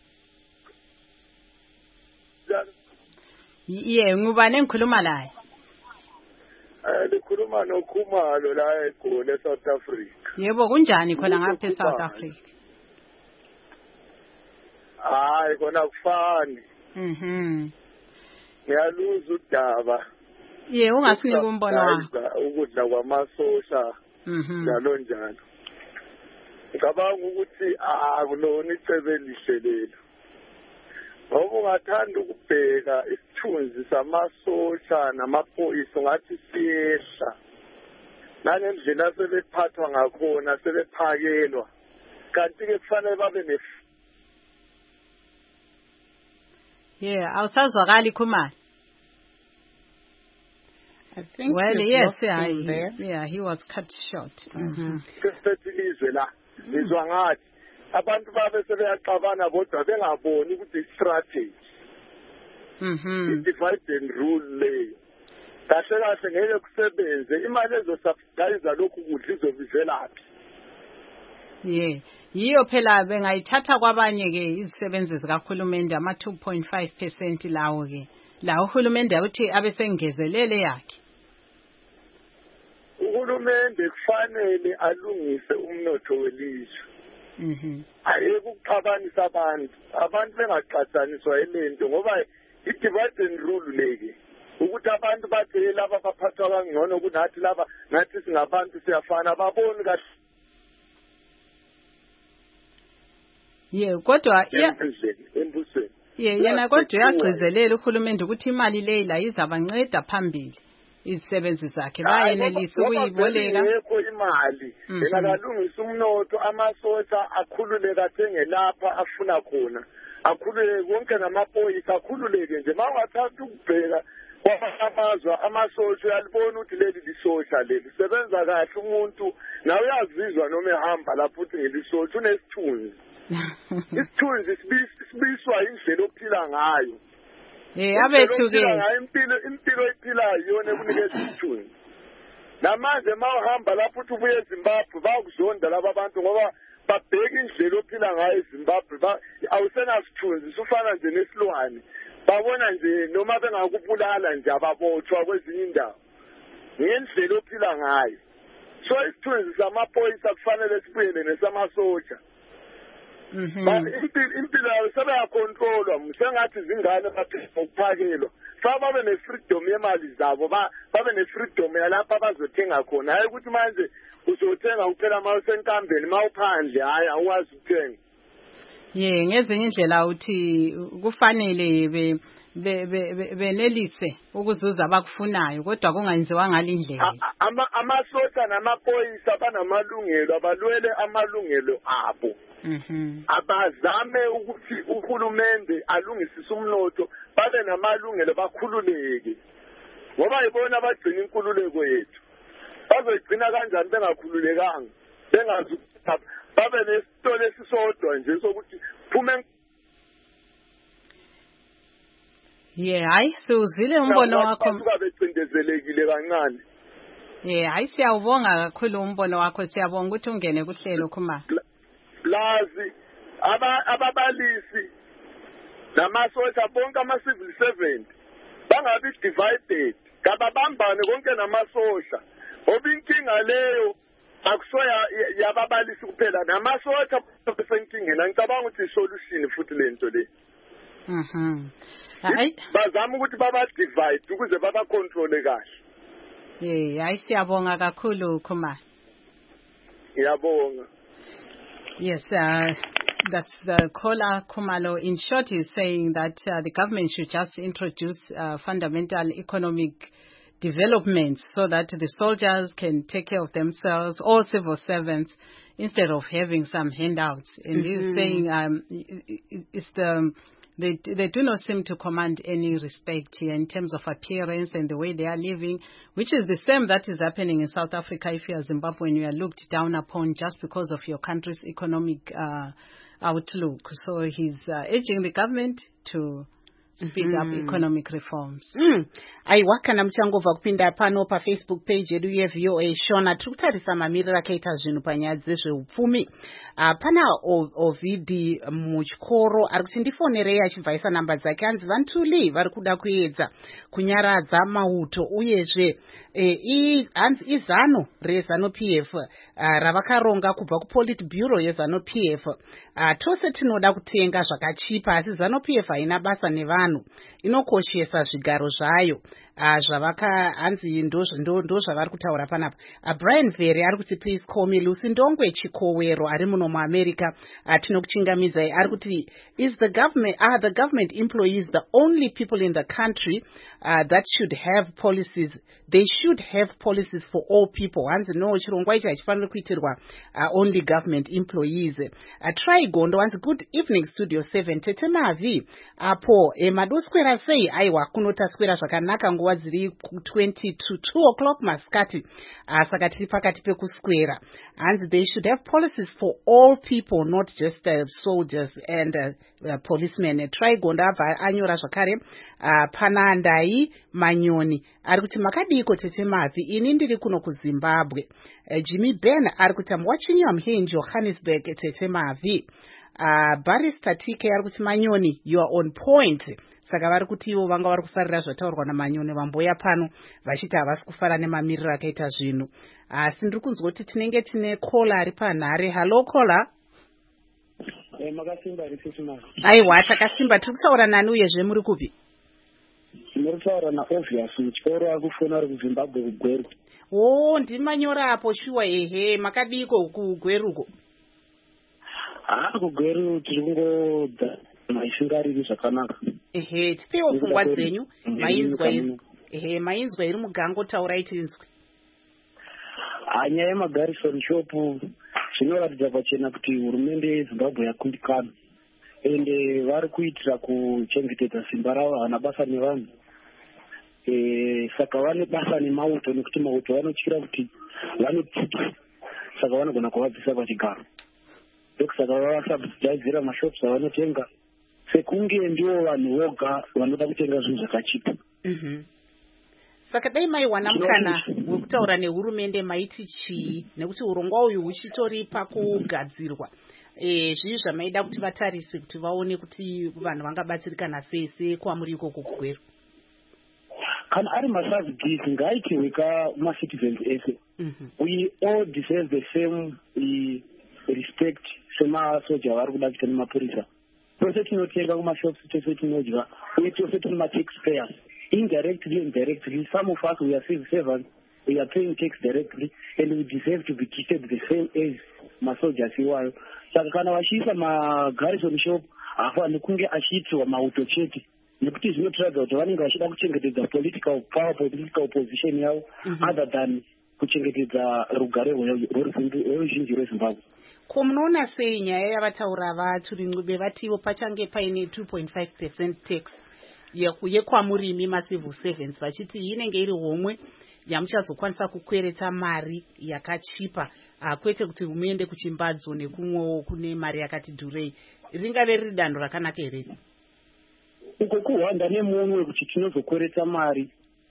Ye ngubani engikhuluma laye? Eh likhuluma noKhumalo la eGoli eSouth Africa. Yebo kunjani khona ngapha eSouth Africa? Hayi kona kufani. Mhm. Ngiyaluza udaba. Ye ungasinike umbono wakho. Ukudla kwamasosha. Mhm. Njalo njalo. Ngicabanga ukuthi akulona icebe elihle lelo. Ngoba ungathanda ukubheka isithunzi samasosha namaphoyisa ngathi siyehla. Nangendlela sebephathwa ngakhona sebephakelwa. Kanti ke kufanele babe ne Yeah, awusazwakali Khumalo. I think well, yes, yeah, he, there. yeah, he was cut short. Mhm. Sesilizwe la. Izwa ngathi abantu babe sebeyaqabana bodwa bengaboni ukuthi strategy. Mhm. Divide and rule leyo. Kahle kahle ngeke kusebenze imali ezosubsidize lokhu kudla izobizelaphi. Yeah. Yiyo phela bengayithatha kwabanye ke izisebenzi zikahulumende ama two point five percent lawo ke. La uhulumende uthi abesengezelele yakhe. Uhulumende kufanele alungise umnotho welizwe. Mhm. Ayeke ukuxabanisa abantu. Abantu bengaxatshaniswa yilento ngoba i-divide and rule leke. Ukuthi abantu bathi laba baphathwa kangcono kunathi laba nathi singabantu siyafana baboni kahle. Yeah, kodwa embusweni. Yeah, yena kodwa uyagcizelela uhulumende ukuthi imali leyi la izabanceda phambili. Izisebenzi zakhe bayenelisa ukuyiboleka. Yekho imali. Engakalungisa umnotho amasosha akhululeka athengelapha afuna khona. Akhululeke konke namaphoyisa akhululeke nje mawungathatha ukubheka kwamazwa amasosha uyalibona ukuthi leli lisosha leli sebenza kahle umuntu nawe uyazizwa noma ehamba lapho uthi ngelisosha unesithunzi. Isithunzi sibiswa indlela ophila ngayo. Eh abethu ke impilo impilo ephilayo yona kunikeza isithunzi. Namanje mawuhamba lapho uthi ubuye eZimbabwe bakuzonda laba abantu ngoba babheka indlela ophila ngayo eZimbabwe awusena sithunzi sufana nje nesilwane. Babona nje noma bengakubulala nje ababothwa kwezinye indawo. Ngendlela ophila ngayo. So isithunzi samaphoyisa kufanele sibuyele nesamasoja. Mhm. Ba impilo yayo sebeyakontrolwa msengathi zingane baphela ukuphakelwa. Fa babe ne freedom yemali zabo ba babe ne freedom yalapha bazothenga khona. Hayi ukuthi manje uzothenga uphela ma usenkambeni ma uphandle hayi awazi ukuthenga. Yeah, ngezinye indlela uthi kufanele be benelise ukuzuza abakufunayo kodwa kungenziwa ngalindlela. Ama amasosha namaphoyisa banamalungelo abalwele amalungelo abo. Mhm. Abazame ukuthi uhulumende alungisise umnotho babe namalungelo bakhululeke. Ngoba ibona abagcina inkululeko yethu. Bazogcina kanjani bengakhululekanga? Bengazi babe nesitolo esisodwa nje sokuthi phume. Yeah, hayi siuzwile umbono wakho. Babecindezelekile kancane. Yeah, hayi siyawubonga kakhulu umbono wakho, siyabonga ukuthi ungene kuhlelo Khumalo. Lazi aba ababalisi namasosha bonke ama-civil servant bangabi divided, kababambane konke namasosha. Ngoba inkinga leyo akusoya yababalisi kuphela, namasosha besenkingeni. Ngicabanga ukuthi isolution futhi lento le. Mhm. Bazama ukuthi baba-divide ukuze baba-controle kahle. Yeah, hayi siyabonga kakhulu Khumalo. Ngiyabonga. Yes, uh, that's the caller Khumalo. In short, he's saying that uh, the government should just introduce uh, fundamental economic developments so that the soldiers can take care of themselves, all civil servants, instead of having some handouts. And mm-hmm. he's saying um, it's the They, they do not seem to command any respect here in terms of appearance and the way they are living, which is the same that is happening in South Africa. If you are Zimbabwean, you are looked down upon just because of your country's economic uh, outlook. So he's uh, urging the government to speed mm-hmm. up economic reforms. Mm. Aiwakana mchangova kupinda pano pa Facebook page yedu ye V O A Shona tukutarisa mamirira akaita zvinhu panyaya dzezveupfumi. Uh, pana Ovidi Muchikoro ari kuti ndifonerei achibvaisa namba dzake anzi Vantuli vari kuda kuedza kunyaradza mauto uyezve e, hanzi izano rezano P F uh, ravakaronga kubva kuPolit Bureau yezano P F. Uh, tose tinoda kutenga zvakachipa asi zano P F haina basa nevanhu, inokoshesa zvigaro zvayo. Uh, zvavaka hanzi ndo ndo zvavari kutaura panapa. Uh, Brian Vere ari kuti please call me Lucy Ndongwe Chikowero ari muno muAmerica. Uh, tinokuchingamizai ari kuti is the government are the government employees the only people in the country uh, that should have policies? They should have policies for all people. Hanzi no chirongwa ichi hachifaniri kuitirwa uh, only government employees. Uh, try Gondo hanzi good evening studio seven Tete Mavi apo e madoswera sei aiwa kunotaswera zvakanaka nguva dziri twenty to two o'clock masikati uh, saka tiri pakati pekuswera. Hanzi they should have policies for all people, not just uh, soldiers and uh, uh, policemen. Uh, try Gondo abva anyora zvakare uh, pana Ndai Manyoni ari kuti makadiko Tete Mavi, ini ndiri kuno kuZimbabwe. uh, Jimmy Ben ari kuti I'm watching you, I'm here in Johannesburg Tete Mavi. Uh, Barrister T K ari kuti Manyoni you are on point. Saka vari kuti ivo vanga vari kufarira zvataurwa naManyoni vamboya pano vachiti havasi kufara nemamiriro akaita zvinhu. Asi ndiri kunzwa kuti tinenge tine kola ari panhare. Hello kola. Eh, makasimba risisima. Aiwa takasimba, tiri kutaura nani uyezve muri kupi? Muri kutaura naObvious Muchikoro ari kufona ari kuZimbabwe kuGweru. Oh, ndimanyora apo shuwa ehe, makadiko kuGweruko? Ah, kuGweru tiri kungodza maishingariri zvakanaka. Ehe, tipewo pfungwa dzenyu mainzwa iri. Ehe, mainzwa iri mugango taurai tinzwe. Ah, nyaya yemagarrison shop zvinoratidza pachena kuti hurumende yeZimbabwe yakundikana ende vari kuitira kuchengetedza simba ravo, havana basa nevanhu. E, saka vane basa nemauto nekuti mauto vanotyira kuti vanopfuta, saka vanogona kuvabvisa pachigaro. Ndokusaka vavasubsidizira mashops avanotenga sekunge ndivo vanhu voga vanoda kutenga zvinhu zvakachipa. Mhm. Saka dai maiwana mukana wekutaura nehurumende maiti chii, nekuti urongwa uyu huchitori pakugadzirwa. Eh, zvii zvamaida kuti vatarise kuti vaone kuti vanhu vangabatsirikana sei sei kwamuri ikoko kuGweru? Kana ari masubsidies ngaitirwe kamacitizens ese. We all deserve the same uh, respect semasoja vari kuda kuita nemapurisa. Tose tinotenga kumashops, tose tinodya, uye tose tine mataxpayers. Indirectly and directly, some of us, we are civil servants, we are paying tax directly, and we deserve to be treated the same as masoldiers iwayo. Saka kana vachiisa magarrison shop, hafaniri kunge achiitirwa mauto chete, nekuti zvinotiradza kuti vanenge vachida kuchengetedza political power, political position yavo, mm-hmm. other than kuchengetedza rugare rweruzhinji rweZimbabwe. Ko munoona sei nyaya yavataura vaturi Ncube vatiwo pachange paine two point five percent tax yekwamurimi macivil servants, vachiti inenge iri homwe yamuchazokwanisa kukwereta mari yakachipa, kwete kuti muende kuchimbadzo nekumwewo kune mari yakati dhurei. Ringave riri danho rakanaka here? Uko kuhwanda nemunwe kuti tinozokwereta mari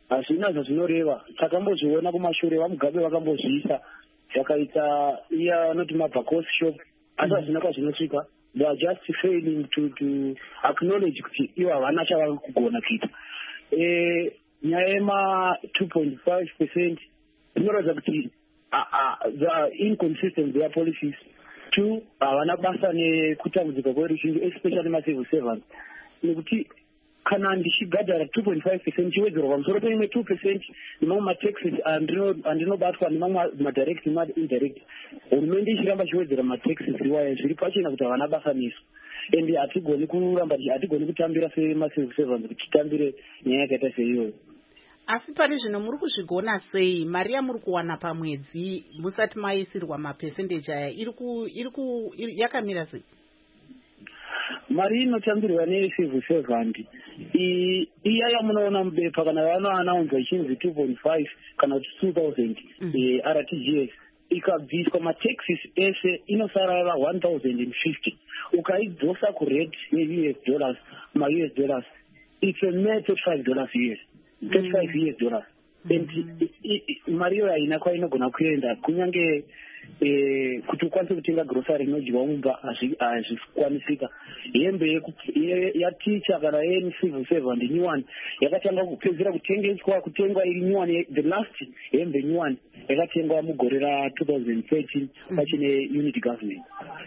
hazvina zvazvinoreva. Takambozviona kumashure vamugabe vakambozviisa zvakaita iya anoti mabhakos shop asi hazvina kwazvinosvika. They are just failing to to acknowledge kuti ivo havana chavari kugona kuita. Nyaya yema two point five percent inoratidza kuti they are inconsistent their policies. Two, havana basa nekutambudzika kweruzhinji especially ma-civil servants. Nekuti kana ndichigadhara two point five percent chiwedzerwa pamusoro peimwe two percent nemamwe mataxes andinobatwa nemamwe madirect nemaindirect, hurumende ichiramba chiwedzera mataxes iwaya zviri pachena kuti havana basa nesu. And hatigoni kuramba hatigoni kutambira sema-civil servants kuti titambire nyaya yakaita seiyoyo. Asi pari zvino muri kuzvigona sei mari yamuri kuwana pamwedzi musati maisirwa mapercentage aya iri ku iri ku yakamira sei? Mari inotambirwa ne-civil servant iya yamunoona mubepa kana vanoanaunza ichinzi two point five kana kuti two thousand R T G S ikabviswa mataxes ese inosarara one thousand fifty. Ukaidzosa kurate ye-U S dollars ma-U S dollars it's a mere thirty-five dollars U S thirty-five U S dollars. And mari iyo haina kwainogona kuenda kunyange kuti ukwanise kutenga grocery inodyiwa mumba hazvikwanisika. Hembe yaticha kana ye-civil servant nyuwani yakatanga kupedzera kutengeswa kutengwa iri nyuwani. The last hembe nyuwani yakatengwa mugore ra two thousand thirteen pachine unit government.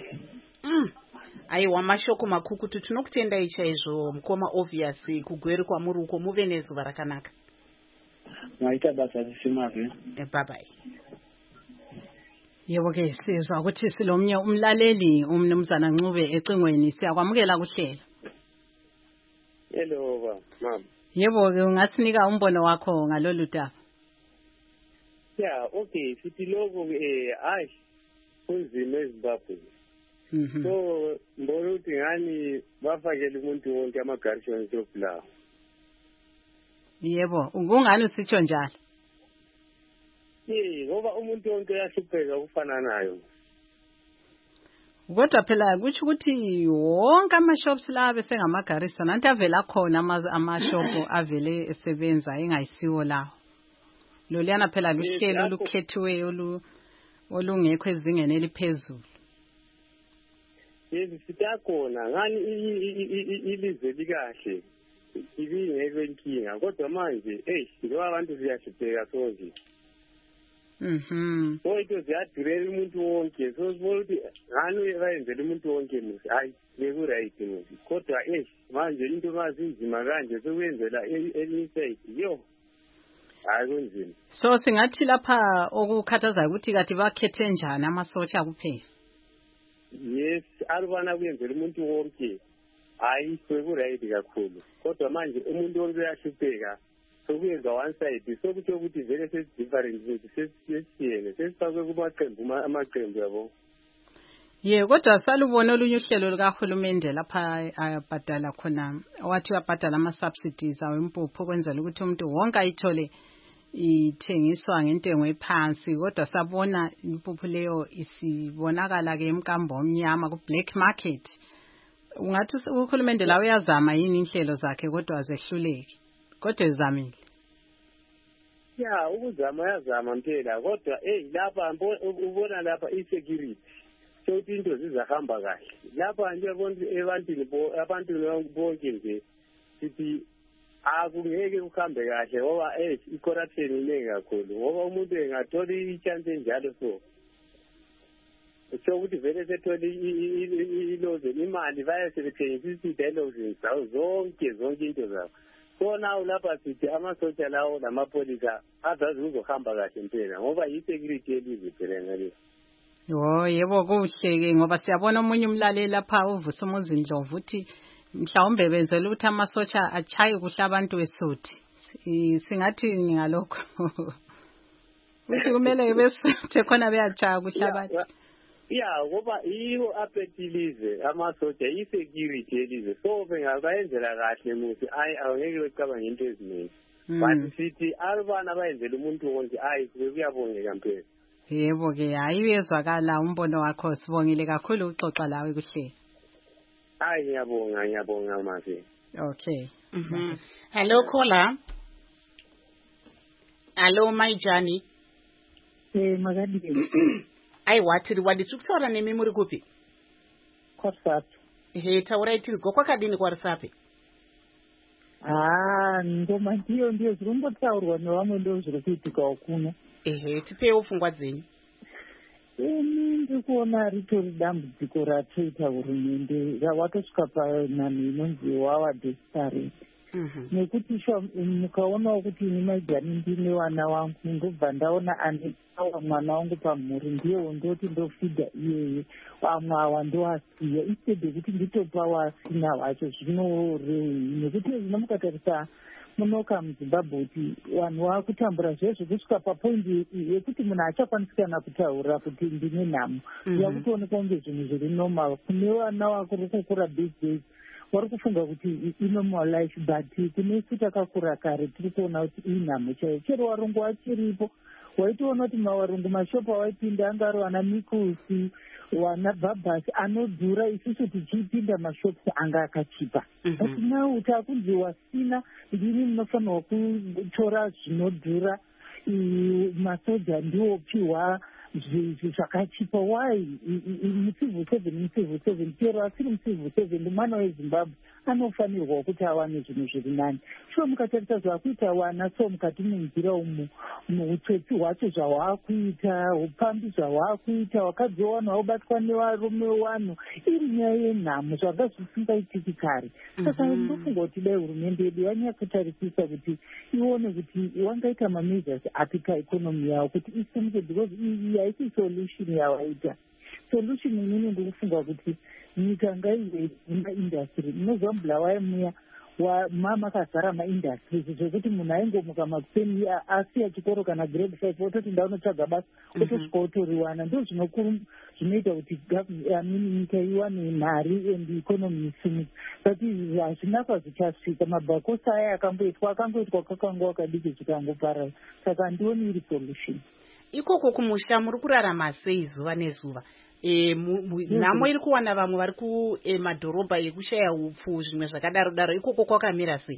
Aiwa, mashoko makukutu tinokutendai chaizvo mukoma obviously kugweri kwamuri uko muve nezuva rakanaka. Mwaita basa zisimave. Bye bye. Yebo ke sizwa ukuthi silomnye umlaleli umnumzana Ncube ecingweni siyakwamukela kuhlela. Hello ba mama. Yebo ke ungathinika umbono wakho ngalolu daba. Yeah, okay, sithi lokho eh hayi kunzima eZimbabwe. Mhm. So mbona ukuthi ngani bafakele umuntu wonke ama-garrison sopla. Yebo, ungani usitsho njalo? Eh, ngoba umuntu wonke uyahlupheka ufana nayo. Kodwa phela kuthi ukuthi wonke ama-shops la besengamagarrison nanti avela khona ama-shop avele esebenza engayisiwo lawo. Lo liyana phela luhlelo olukhethiweyo olungekho ezingeni eliphezulu. Yebo sitakhona ngani ilizwe likahle ibingeke inkinga kodwa manje hey ngoba abantu siyashibheka sonke. Mhm. Oyito ziyadurela umuntu wonke so ukuthi ngani bayenzele umuntu wonke musi hayi beku right musi kodwa eh manje into mazinzima kanje sokwenzela elisay yo hayi kunzima. So singathi lapha okukhathaza ukuthi kati bakhethe njani amasotsha kuphela? Yes, alubana kuyenzela umuntu wonke hayi beku right kakhulu kodwa manje umuntu wonke uyahlupheka sokuyenza one side sokuthi ukuthi vele sesi different sesiyene sesifakwe kumaqembu amaqembu yabo. Ye kodwa salubona olunye uhlelo likahulumende lapha ayabhadala khona wathi uyabhadala ama subsidies awempupho kwenzela ukuthi umuntu wonke ayithole ithengiswa ngentengo ephansi kodwa sabona impupho leyo isibonakala ke emkambo omnyama ku black market. Ungathi uhulumende la uyazama yini inhlelo zakhe kodwa azehluleki kodwa ezamile? Ya ukuzama yazama mpela kodwa hey lapha ubona lapha insecurity so into zizahamba kahle lapha nje bona ebantwini abantu bonke nje sithi akungeke kuhambe kahle ngoba eh i-corruption inengi kakhulu ngoba umuntu engathola i-chance njalo so so ukuthi vele sethola iloze imali bayasebethengisa izidayilozini zawo zonke zonke into zabo. Kona ulapha sithi amasotsha lawo namapolisa azazi uzohamba kahle impela ngoba i-security elizwe phela ngale. Yo yebo kuhle ke ngoba siyabona omunye umlaleli lapha uvusa umuzindlovu uthi mhlawumbe benzela ukuthi amasotsha achaye kuhle abantu besuthi. Singathi ngalokho. Uthi kumele bese khona beyachaya kuhle abantu. Yeah, ngoba yiwo aphetilize amasotsha i-security elizwe so bengabayenzela kahle muthi ayi awungeke becabanga into eziningi but sithi alubana bayenzela umuntu wonke ayi kuyabongeka mpela. Yebo ke hayi uyezwakala umbono wakho sibongile kakhulu uxoxa lawe kuhle. Hayi ngiyabonga ngiyabonga manje. Okay. Mhm. Hello caller. Hello, Maijani. Eh, makadini. Aiwa, tiri wadi tukutaura nemi muri kupi? Kwasapi. Ehe, taurai tinzwa kwakadini kwarisapi? Ah, ngoma ndiyo ndiyo zvirombotaurwa nevamwe ndo zviri kuitikawo kuno. Ehe, tipewo pfungwa dzenyu. Ini ndikuona ritori dambudziko ratoita hurumende rawatosvika panhano inonzi wawa desperate. Nekuti mukaonawo kuti ini Maijani ndine vana vangu ndobva ndaona ane awa mwana wangu pamhuri ndiyewo ndoti ndofidha iyeye vamwe awa ndoasiya instead yekuti nditopa wasina vacho zvinorei nekuti zvino mukatarisa munoka muzimbabwe kuti vanhu vakutambura zvezvo kusvika papoindi yekuti munhu achakwanisi kana kutaura kuti ndine nhamo yakutoonekwa kunge zvinhu zviri normal kune vana vakuri kukura these days vari kufunga kuti inormal life but kunesu takakura kare tiri kuona kuti inhamo chaiyo chero varungu vachiripo waitoona kuti mavarungu mashopa waipinda angari vana mikusi wana bhabhasi anodhura isusu tichipinda mashops anga akachipa but now takunzi wasina ndini munofanirwa kutora zvinodhura masoja ndiwo piwa zvakachipa why mucivil seven mucivil seven chero asiri mucivil seven mwana wezimbabwe anofanirwa kuti awane zvinhu zviri nani sho mukatarisa zvakuita wana so mukati munzira umu utsotsi hwacho zvahwakuita upambi zvahwakuita wakadzi wanhu waubatwa nevarume wanhu iri nyaya yenhamo zvanga zvisingaitiki kare saka ndofunga kuti dai hurumende yedu yanyaya kutarisisa kuti ione kuti wangaita mameasures api paikonomi yavo kuti isimuke because iyi haisi solution yavaita solution inini ndikufunga kuti nyika ngaive maindastry munozwa mbulawaye muya makazara maindastries zvekuti munhu aingomuka makuseni asiya chikoro kana grade five ototi ndaunotsvaga basa otosvika otoriwana ndo zvinoita kuti nyika iwane mari and economy isimuke but hazvina kwazvichasvika mabhakosa aya akamboitwa akangoitwa kakanga wakadiki zvikangoparara saka handioni iri solution. Ikoko kumusha muri kurarama sei zuva nezuva? E, nhamo iri kuwana vamwe vari kumadhorobha ekushaya upfu zvimwe zvakadaro daro ikoko kwakamira sei?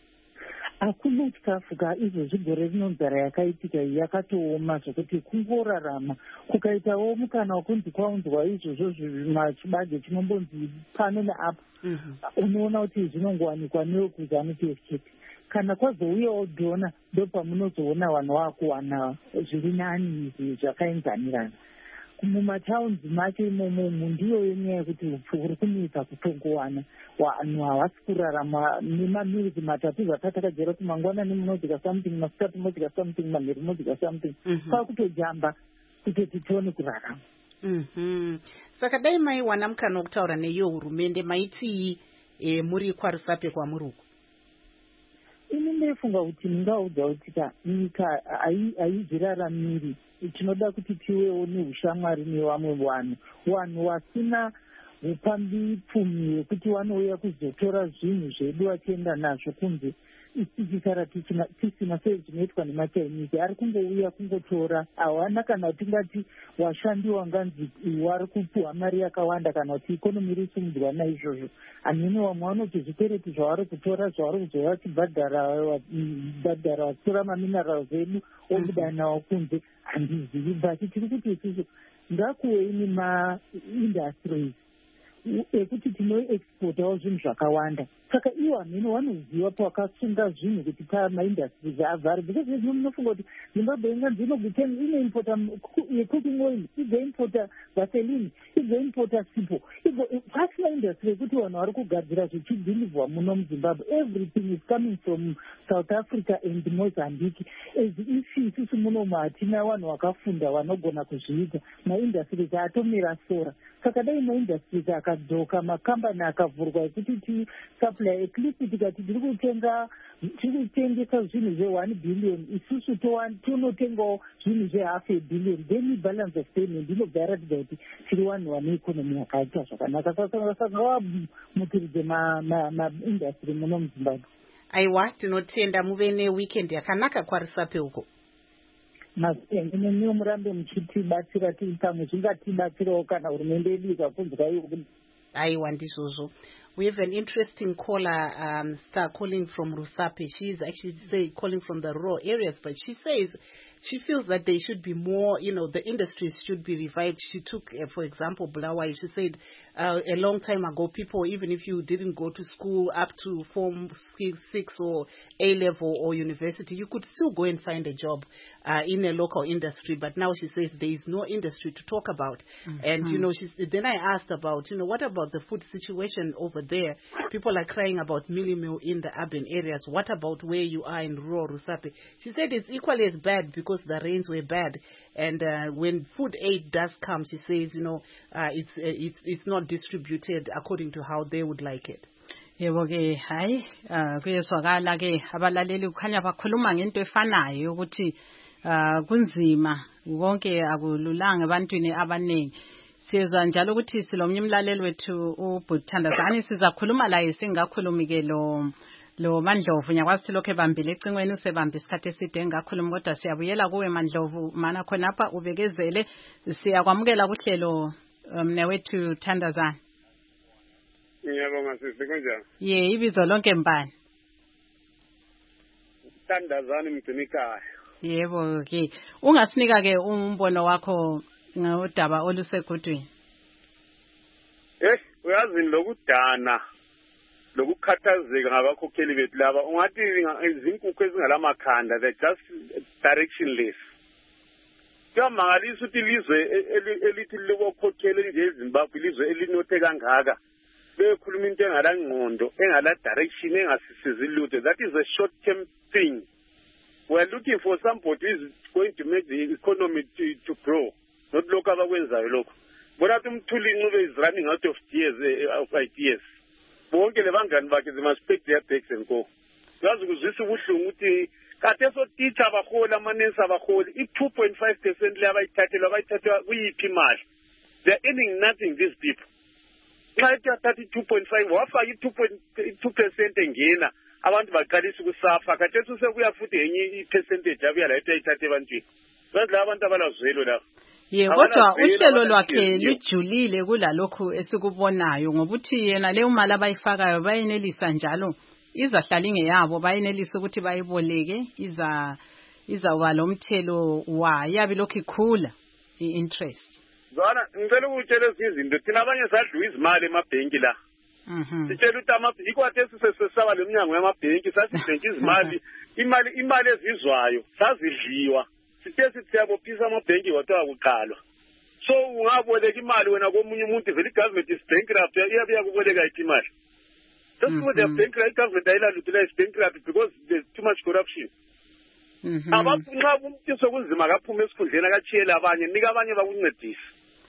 Hakuna chikafu ka izvozvi gore rino nzara yakaitika yakatooma zvokuti kungorarama kukaitawo mukana wekunzi kwaunzwa izvozvo machibage chinombonzi pano neapo unoona kuti zvinongowanikwa newekuzi anoti escape kana kwazouyawo dhona ndopamunozoona vanhu vakuwana zviri nani zvakaenzanirana mumataunzi macho imomo ndiyo yenyaya yekuti upfu uri kunetsa kutongowana vanhu havasi kurarama nemamirizi matatu zvatakatagera kuti mangwanani munodya something masikati modya something manheru modya something kwakutojamba kutoti tione kurarama. Saka dai maiwana mukana wokutaura neiyo hurumende maitii muri kwarisape kwamuri uko? Ini ndinofunga kuti ndingaudza kuti nyika haizviraramiri tinoda kuti tiwewo neushamwari nevamwe vanhu vanhu vasina upambi pfumi hwekuti vanouya kuzotora zvinhu zvedu vachienda nazvo kunze tichigara tisina sei zvinoitwa nemachinese ari kungouya kungotora hawana kana tingati washandi wanganzi wari kupiwa mari yakawanda kana kuti ikonomi iri simudzwa naizvozvo amene vamwe vanoti zvikwereti zvavari kutora zvavari kuzoya vachibhadhara vachitora maminerals edu obuda nawo kunze handizivi but tiri kuti isusu ngakuwei nemaindustries ekuti tinoexportawo zvinhu zvakawanda saka iwo hamene vanoziva pawakasunga zvinhu kuti pamaindustries avhari because zvino munofunga kuti zimbabwe inganzi inogutenga inoimpota yecooking oil igoimpota vaseline igoimpota sipo pasina industry yekuti vanhu vari kugadzira zvichidhilivhwa muno muzimbabwe everything is coming from South Africa and Mozambique as if isusu munomu hatina vanhu vakafunda vanogona kuzviita maindustries atomira sora saka dai maindustries akadzoka makambani akavhurwa ekuti tisupply at least tikati tiri kutenga tiri kutengesa zvinhu zve-one billion isusu tonotengawo zvinhu zve-half a billion then balance of payment inobva yaratidza kuti tiri vanhu vane ikonomi yakaita zvakanaka saka ngavamutiridze maindustry muno muzimbabwe. Aiwa, tinotenda muve neweekend yakanaka kwarisape uko. Mazene murambe muchitibatsira tiri pamwe zvingatibatsirawo kana hurumende yedu ikakunzwa iwo. Aiwa ndizvozvo. We have an interesting caller, um, star calling from Rusape. She's actually say, calling from the rural areas, but she says she feels that there should be more, you know, the industries should be revived. She took, uh, for example, Bulawayo. She said uh, a long time ago, people, even if you didn't go to school up to form six or A level or university, you could still go and find a job uh, in a local industry. But now she says there is no industry to talk about. Mm-hmm. And, you know, she's, then I asked about, you know, what about the food situation over there? People are crying about mealie meal in the urban areas. What about where you are in rural Rusape? She said it's equally as bad because the rains were bad. And uh, when food aid does come, she says, you know, uh, it's, uh, it's, it's not distributed according to how they would like it. Yebo ke hayi kuyezwakala ke abalaleli kukhanya bakhuluma ngento efanayo ukuthi kunzima konke akululanga ebantwini abaningi. Siyezwa njalo ukuthi silomnye umlaleli wethu uButhandazani sizakhuluma laye singakhulumi ke lo lo Mandlovu nyakwazi ukuthi lokho ebambile ecingweni usebamba isikhathi eside engakhulumi kodwa siyabuyela kuwe Mandlovu mana khona apha ubekezele siyakwamukela kuhlelo mnewethu Thandazani. Ngiyabonga sisi kunjani? Ye ibizo lonke mbani? Thandazani Mgcinikayo. Yebo ke ungasinika ke umbono wakho ngodaba olusegudwini. Eh uyazi lokudana lokukhathazeka ngabakhokheli bethu laba ungathi izinkukhu ezingalamakhanda they just directionless. Kuyamangalisa ukuthi ilizwe elithi lokukhokhela nje eZimbabwe ilizwe elinothe kangaka bekhuluma into engala ngqondo engala direction engasisizi lutho. That is a short term thing. We are looking for somebody who is going to make the economy to, to grow. Not local abakwenzayo lokho. Bona umthuli inqube is running out of tears uh, of ideas. Bonke lebangani bakhe they must pick their bags and go. Yazi kuzwisa ubuhlungu ukuthi kade so teacher abaholi amanensi abaholi i two point five percent labayithathelwa bayithathelwa kuyiphi imali. They are earning nothing these people. Xa ithatha two point five wafaka i two percent engena abantu baqalisa ukusafa kade sekuya futhi enye i-percentage abuya la etayithathe ebantwini. Bazi la abantu abalazwelo la. Ye kodwa uhlelo lwakhe lijulile kulalokho esikubonayo ngokuthi yena le imali abayifakayo bayenelisa njalo izahlala ingeyabo bayenelisa ukuthi bayiboleke iza izawuba lomthelo wayabi lokho ikhula i-interest. Zona ngicela ukutshela izinto thina abanye sadliwa izimali emabhenki la. Mhm. Sitshela ukuthi amabhenki ikwathe sisesaba leminyango yamabhenki sasidlentsha izimali imali imali ezizwayo sazidliwa. Sithe sithi siyabophisa amabhenki wathiwa kuqalwa. So ungaboleka imali wena komunye umuntu vele igovernment is bankrupt iyabuya kuboleka iphi imali. Just mm-hmm. the bankrupt government ayilalutila is bankrupt because there's too much corruption. Mhm. Abafunqa umuntu sokunzima kaphuma esikhundleni akachiyela abanye nika abanye bakuncedisa.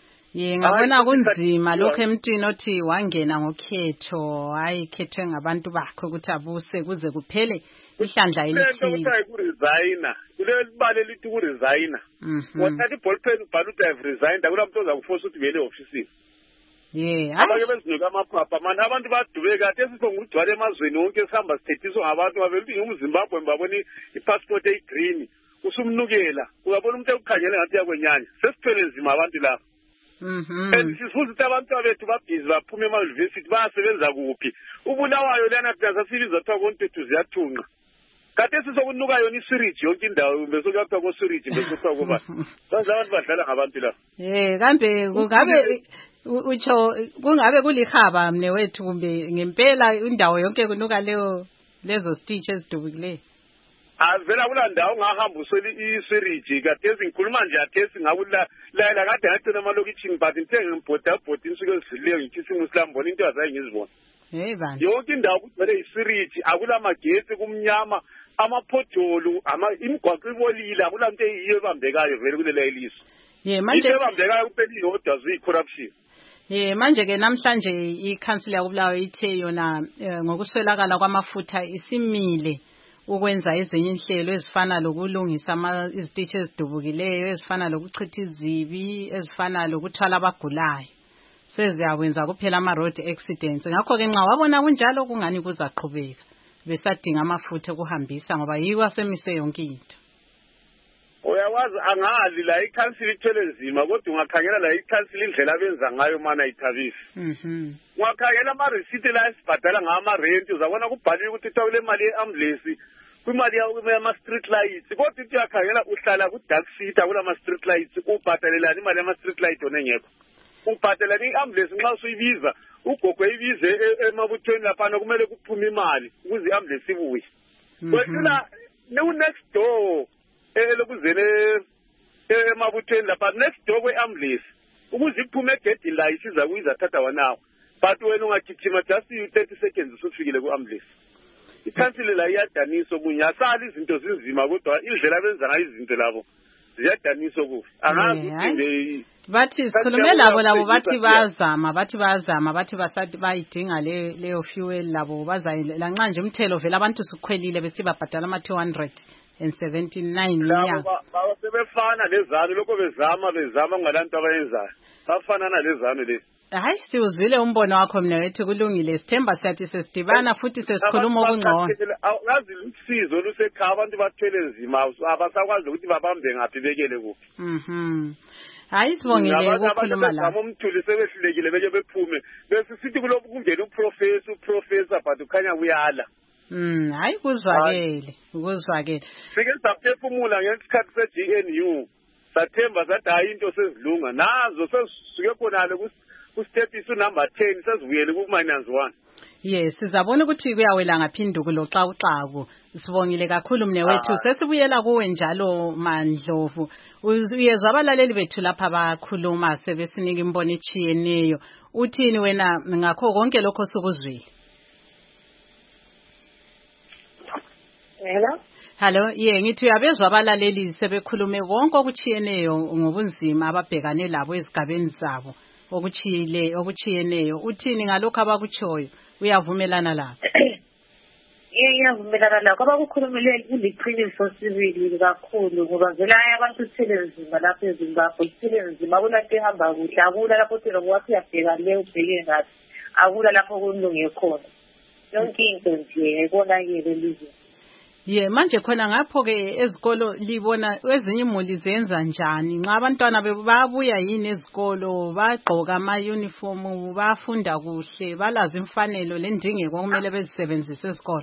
Ye ngabona kunzima lokho emntwini othi wangena ngokhetho hayi khethwe ngabantu bakho ukuthi abuse kuze kuphele ihlandla elithile. Lento kuthiwa kuresigna. Kule libale lithi kuresigna. Wathatha iballpen ubhala ukuthi I've resigned akulamuntu ozakuforce ukuthi vele office. Yeah. Abanye bezinuka amaphapha manje abantu badube kade sisonga ugcwala emazweni wonke sihamba sithethiswa ngabantu bavele umZimbabwe mbabona ipassport eyigreen usumnukela uyabona umuntu ekukhanyele ngathi yakwenyanya sesithwele nzima abantu lapha. Mhm. And sifuza ukuthi abantu abethu babhizi baphume ema university basebenza kuphi ubulawayo lana kudaza sibiza thwa kontethu ziyathunqa kade sisokunuka yona isiriji yonke indawo bese kuyakuthiwa kosiriji bese kuthiwa kuba baza abantu badlala ngabantu la. Eh kambe kungabe utsho kungabe kulihaba mne wethu kumbe ngempela indawo yonke kunuka leyo lezo stitch ezidubukileyo. Avela kulandawo ngahamba useli isiriji kade sikhuluma nje athesi ngabula la la kade ngagcina amalokitshini but ngithenge ngibhoda bhoda insuku ezileyo ngithi simuslam bona into azayi ngizibona. Hey bani. Yonke indawo kugcwele isiriji akula magetsi kumnyama amaphodolo ama imigwaqo ibolile akulanto eyiyo ebambekayo vele kulelo ilizwe. Ye manje ebambekayo kuphela iyodwa ziyi corruption. Eh manje ke namhlanje iCouncil yakubulawa ithe yona ngokuswelakala kwamafutha isimile ukwenza ezinye inhlelo ezifana lokulungisa ama izititshi ezidubukileyo ezifana lokuchitha izibi ezifana lokuthwala abagulayo seziyakwenza kuphela ama road accidents ngakho ke nxa wabona kunjalo kungani kuzaqhubeka besadinga amafutha okuhambisa ngoba yiwo asemise yonke into. Oya uyawazi angali la i-council ithwele nzima kodwa ungakhangela la i-council indlela abenza ngayo mana ithabisi Mhm. ungakhangela ama-receipt la esibhadala ngawo ama-rent uzabona kubhaliwe ukuthi utawule imali ye-ambulance kwimali yama-street lights kodwa ithi uyakhangela uhlala ku-dark city kulama-street lights ubhadalelani imali yama-street light yona engekho ubhadalani i-ambulance nxa usuyibiza ugogo eyibize emabuthweni laphana kumele kuphume imali ukuze i-ambulance ibuye kwethula next door elokuzele emabuthweni lapha next door kwe-ambulance ukuze iphume egedini la isiza kuyizathatha wanawo but wena ungagijima just thirty seconds usufikile ku-ambulance ikhansile la iyadanisa okunye asali izinto zinzima kodwa indlela abenza ngayo izinto labo ziyadanisa okuhle angazi ukuthi bathi sikhulume labo labo bathi bazama bathi bazama bathi basathi bayidinga le leyo fuel labo bazayela nxa nje umthelo vele abantu sukhwelile bese babhadala ama two hundred seventy-nine labo sebefana lezano lokho bezama bezama ngalantu abayenzayo bafana nalezano lezi hayi siuzwile umbono wakho mina wethu kulungile sithemba siyathi sesidibana futhi sesikhuluma okungcono ngazi usizo lusekhaya abantu bathwele nzima abasakwazi ukuthi babambe ngaphi bekele kuphi mhm hayi sibongile ukukhuluma la umthuli sebehlulekile beke bephume bese sithi kulokhu kungena uprofessor uprofessor but ukhanya uyala mm hayi kuzwakele kuzwakele sike saphefumula ngesikhathi se-G N U sathemba sathi hayi into sezilunga nazo sesisuke khona ku step isu number ten sesivuyele ku minus one yes sizabona ukuthi kuyawela ngaphinduku lo xa uxaku sibongile kakhulu mne wethu sesibuyela kuwe njalo Mandlovu uyezwa abalaleli bethu lapha abakhuluma sebesinika imbono echiyeneyo uthini wena ngakho konke lokho sokuzwile Hello Hello yeah ngithi uyabezwa abalaleli sebekhulume konke okuchiyeneyo ngobunzima ababhekane labo ezigabeni zabo okuchiyile okuchiyeneyo uthini ngalokho abakuchoyo uyavumelana lapho Yeah iyavumelana lakho abakukhulumile kuliqiniso sibili kakhulu ngoba vele abantu sithele nzima lapha eZimbabwe sithele nzima kulanto ehamba kuhle akula lapho thina ngowathi uyabheka le ubheke ngathi akula lapho kulunge khona yonke into nje ikonakele lizwe Ye manje khona ngapho ke ezikolo libona ezinye imuli zenza njani nxa abantwana babuya yini ezikolo bagqoka ama uniform bafunda kuhle balazi imfanelo lendingeko kumele bezisebenzise ezikolo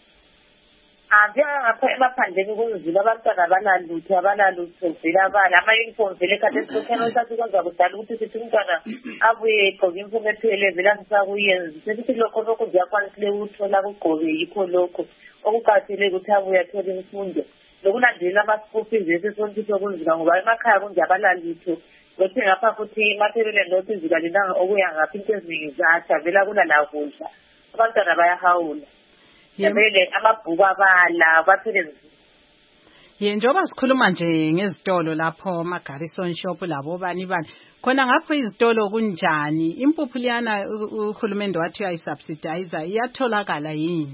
Avya ngapha emaphandleni kunzima abantwana abanalutho abanalutho vele abana ama uniform vele kade sikhona sathi kwenza kudala ukuthi sithi umntwana abuye egqoke uniform ephele vele asisakuyenza sithi lokho lokho ziyakwanisile uthola kugqoke yikho lokho okuqathele ukuthi abuye athola imfundo lokulandela ama-school fees esesonke kunzima ngoba emakhaya kunje abalalutho Lothi ngapha futhi material nothi zikalina okuya ngapha into eziningi zatha vela kula la kudla abantwana bayahawula yabele amabhuku abala baphele Ye njoba sikhuluma nje ngezitolo lapho ama Garrison shop labo bani bani khona ngapho izitolo kunjani impuphu liyana uhulumende wathi uyayisubsidize iyatholakala yini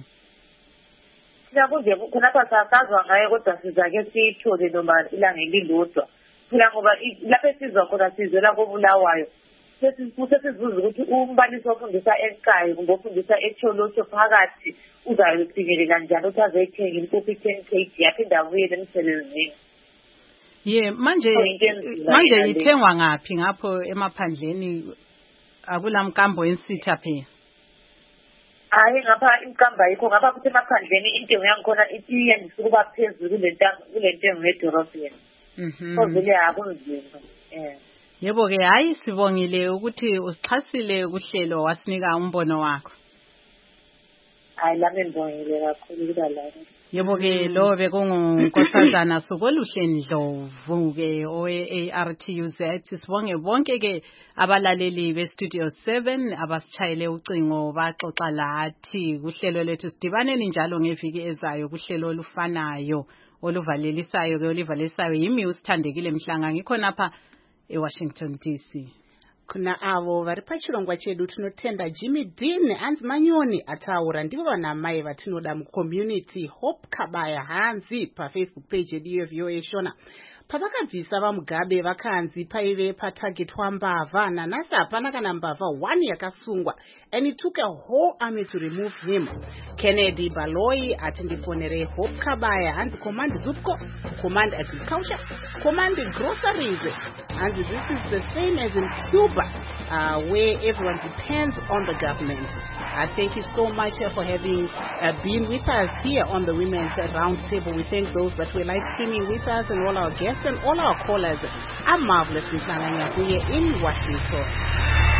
Siyabuze khona pasakazwa ngaye kodwa sizake sithole noma ilanga elilodwa phela ngoba lapho sizwa khona sizela kobulawayo sesifuthi sizuza ukuthi umbalisi ofundisa ekhaya kumbe ofundisa eCholoto phakathi uzayofinyelela njani ukuthi azayithenga impuphu ten K G yaphinda abuyele emsebenzini Ye manje manje ithengwa ngapi ngapho emaphandleni akulamkambo ensitha phela Hayi ngapha inkamba yikho ngapha kuthi emaphandleni intengo yangikhona iyandisa ukuba phezulu kulentengo kulentengo edorobheni Mhm Kozile akunzima eh Yebo ke hayi sibongile ukuthi usixhasile kuhlelo wasinika umbono wakho Hayi lami ngibongile kakhulu kubalala Yebo ke lo bekungunkosazana Sokoluhle Ndlovu ke owe A R T U Z sibonge bonke ke abalaleli be Studio seven abasichayele ucingo baxoxa lathi kuhlelo lethu sidibaneni njalo ngeviki ezayo kuhlelo olufanayo oluvalelisayo ke olivalisayo yimi usithandekile mhlanga ngikho napha eWashington D C kuna avo vari pachirongwa chedu tinotenda Jimmy Dean hanzi Manyoni ataura ndivo vanamai vatinoda mucommunity Hope Kabaya hanzi pafacebook page yedu yeVOA Shona pavakabvisa vamugabe vakanzi paive patagetwa mbavha nanasi hapana kana mbavha one yakasungwa, and it took a whole army to remove him. Kennedy Baloyi ati ndifonere Hope Kabaya hanzi command Zupco, command agriculture, command groceries, and this is the same as in Cuba, uh, where everyone depends on the government. I thank you so much uh, for having uh, been with us here on the Women's Roundtable. We thank those that were live streaming with us and all our guests and all our callers. I'm Marvelous in Washington.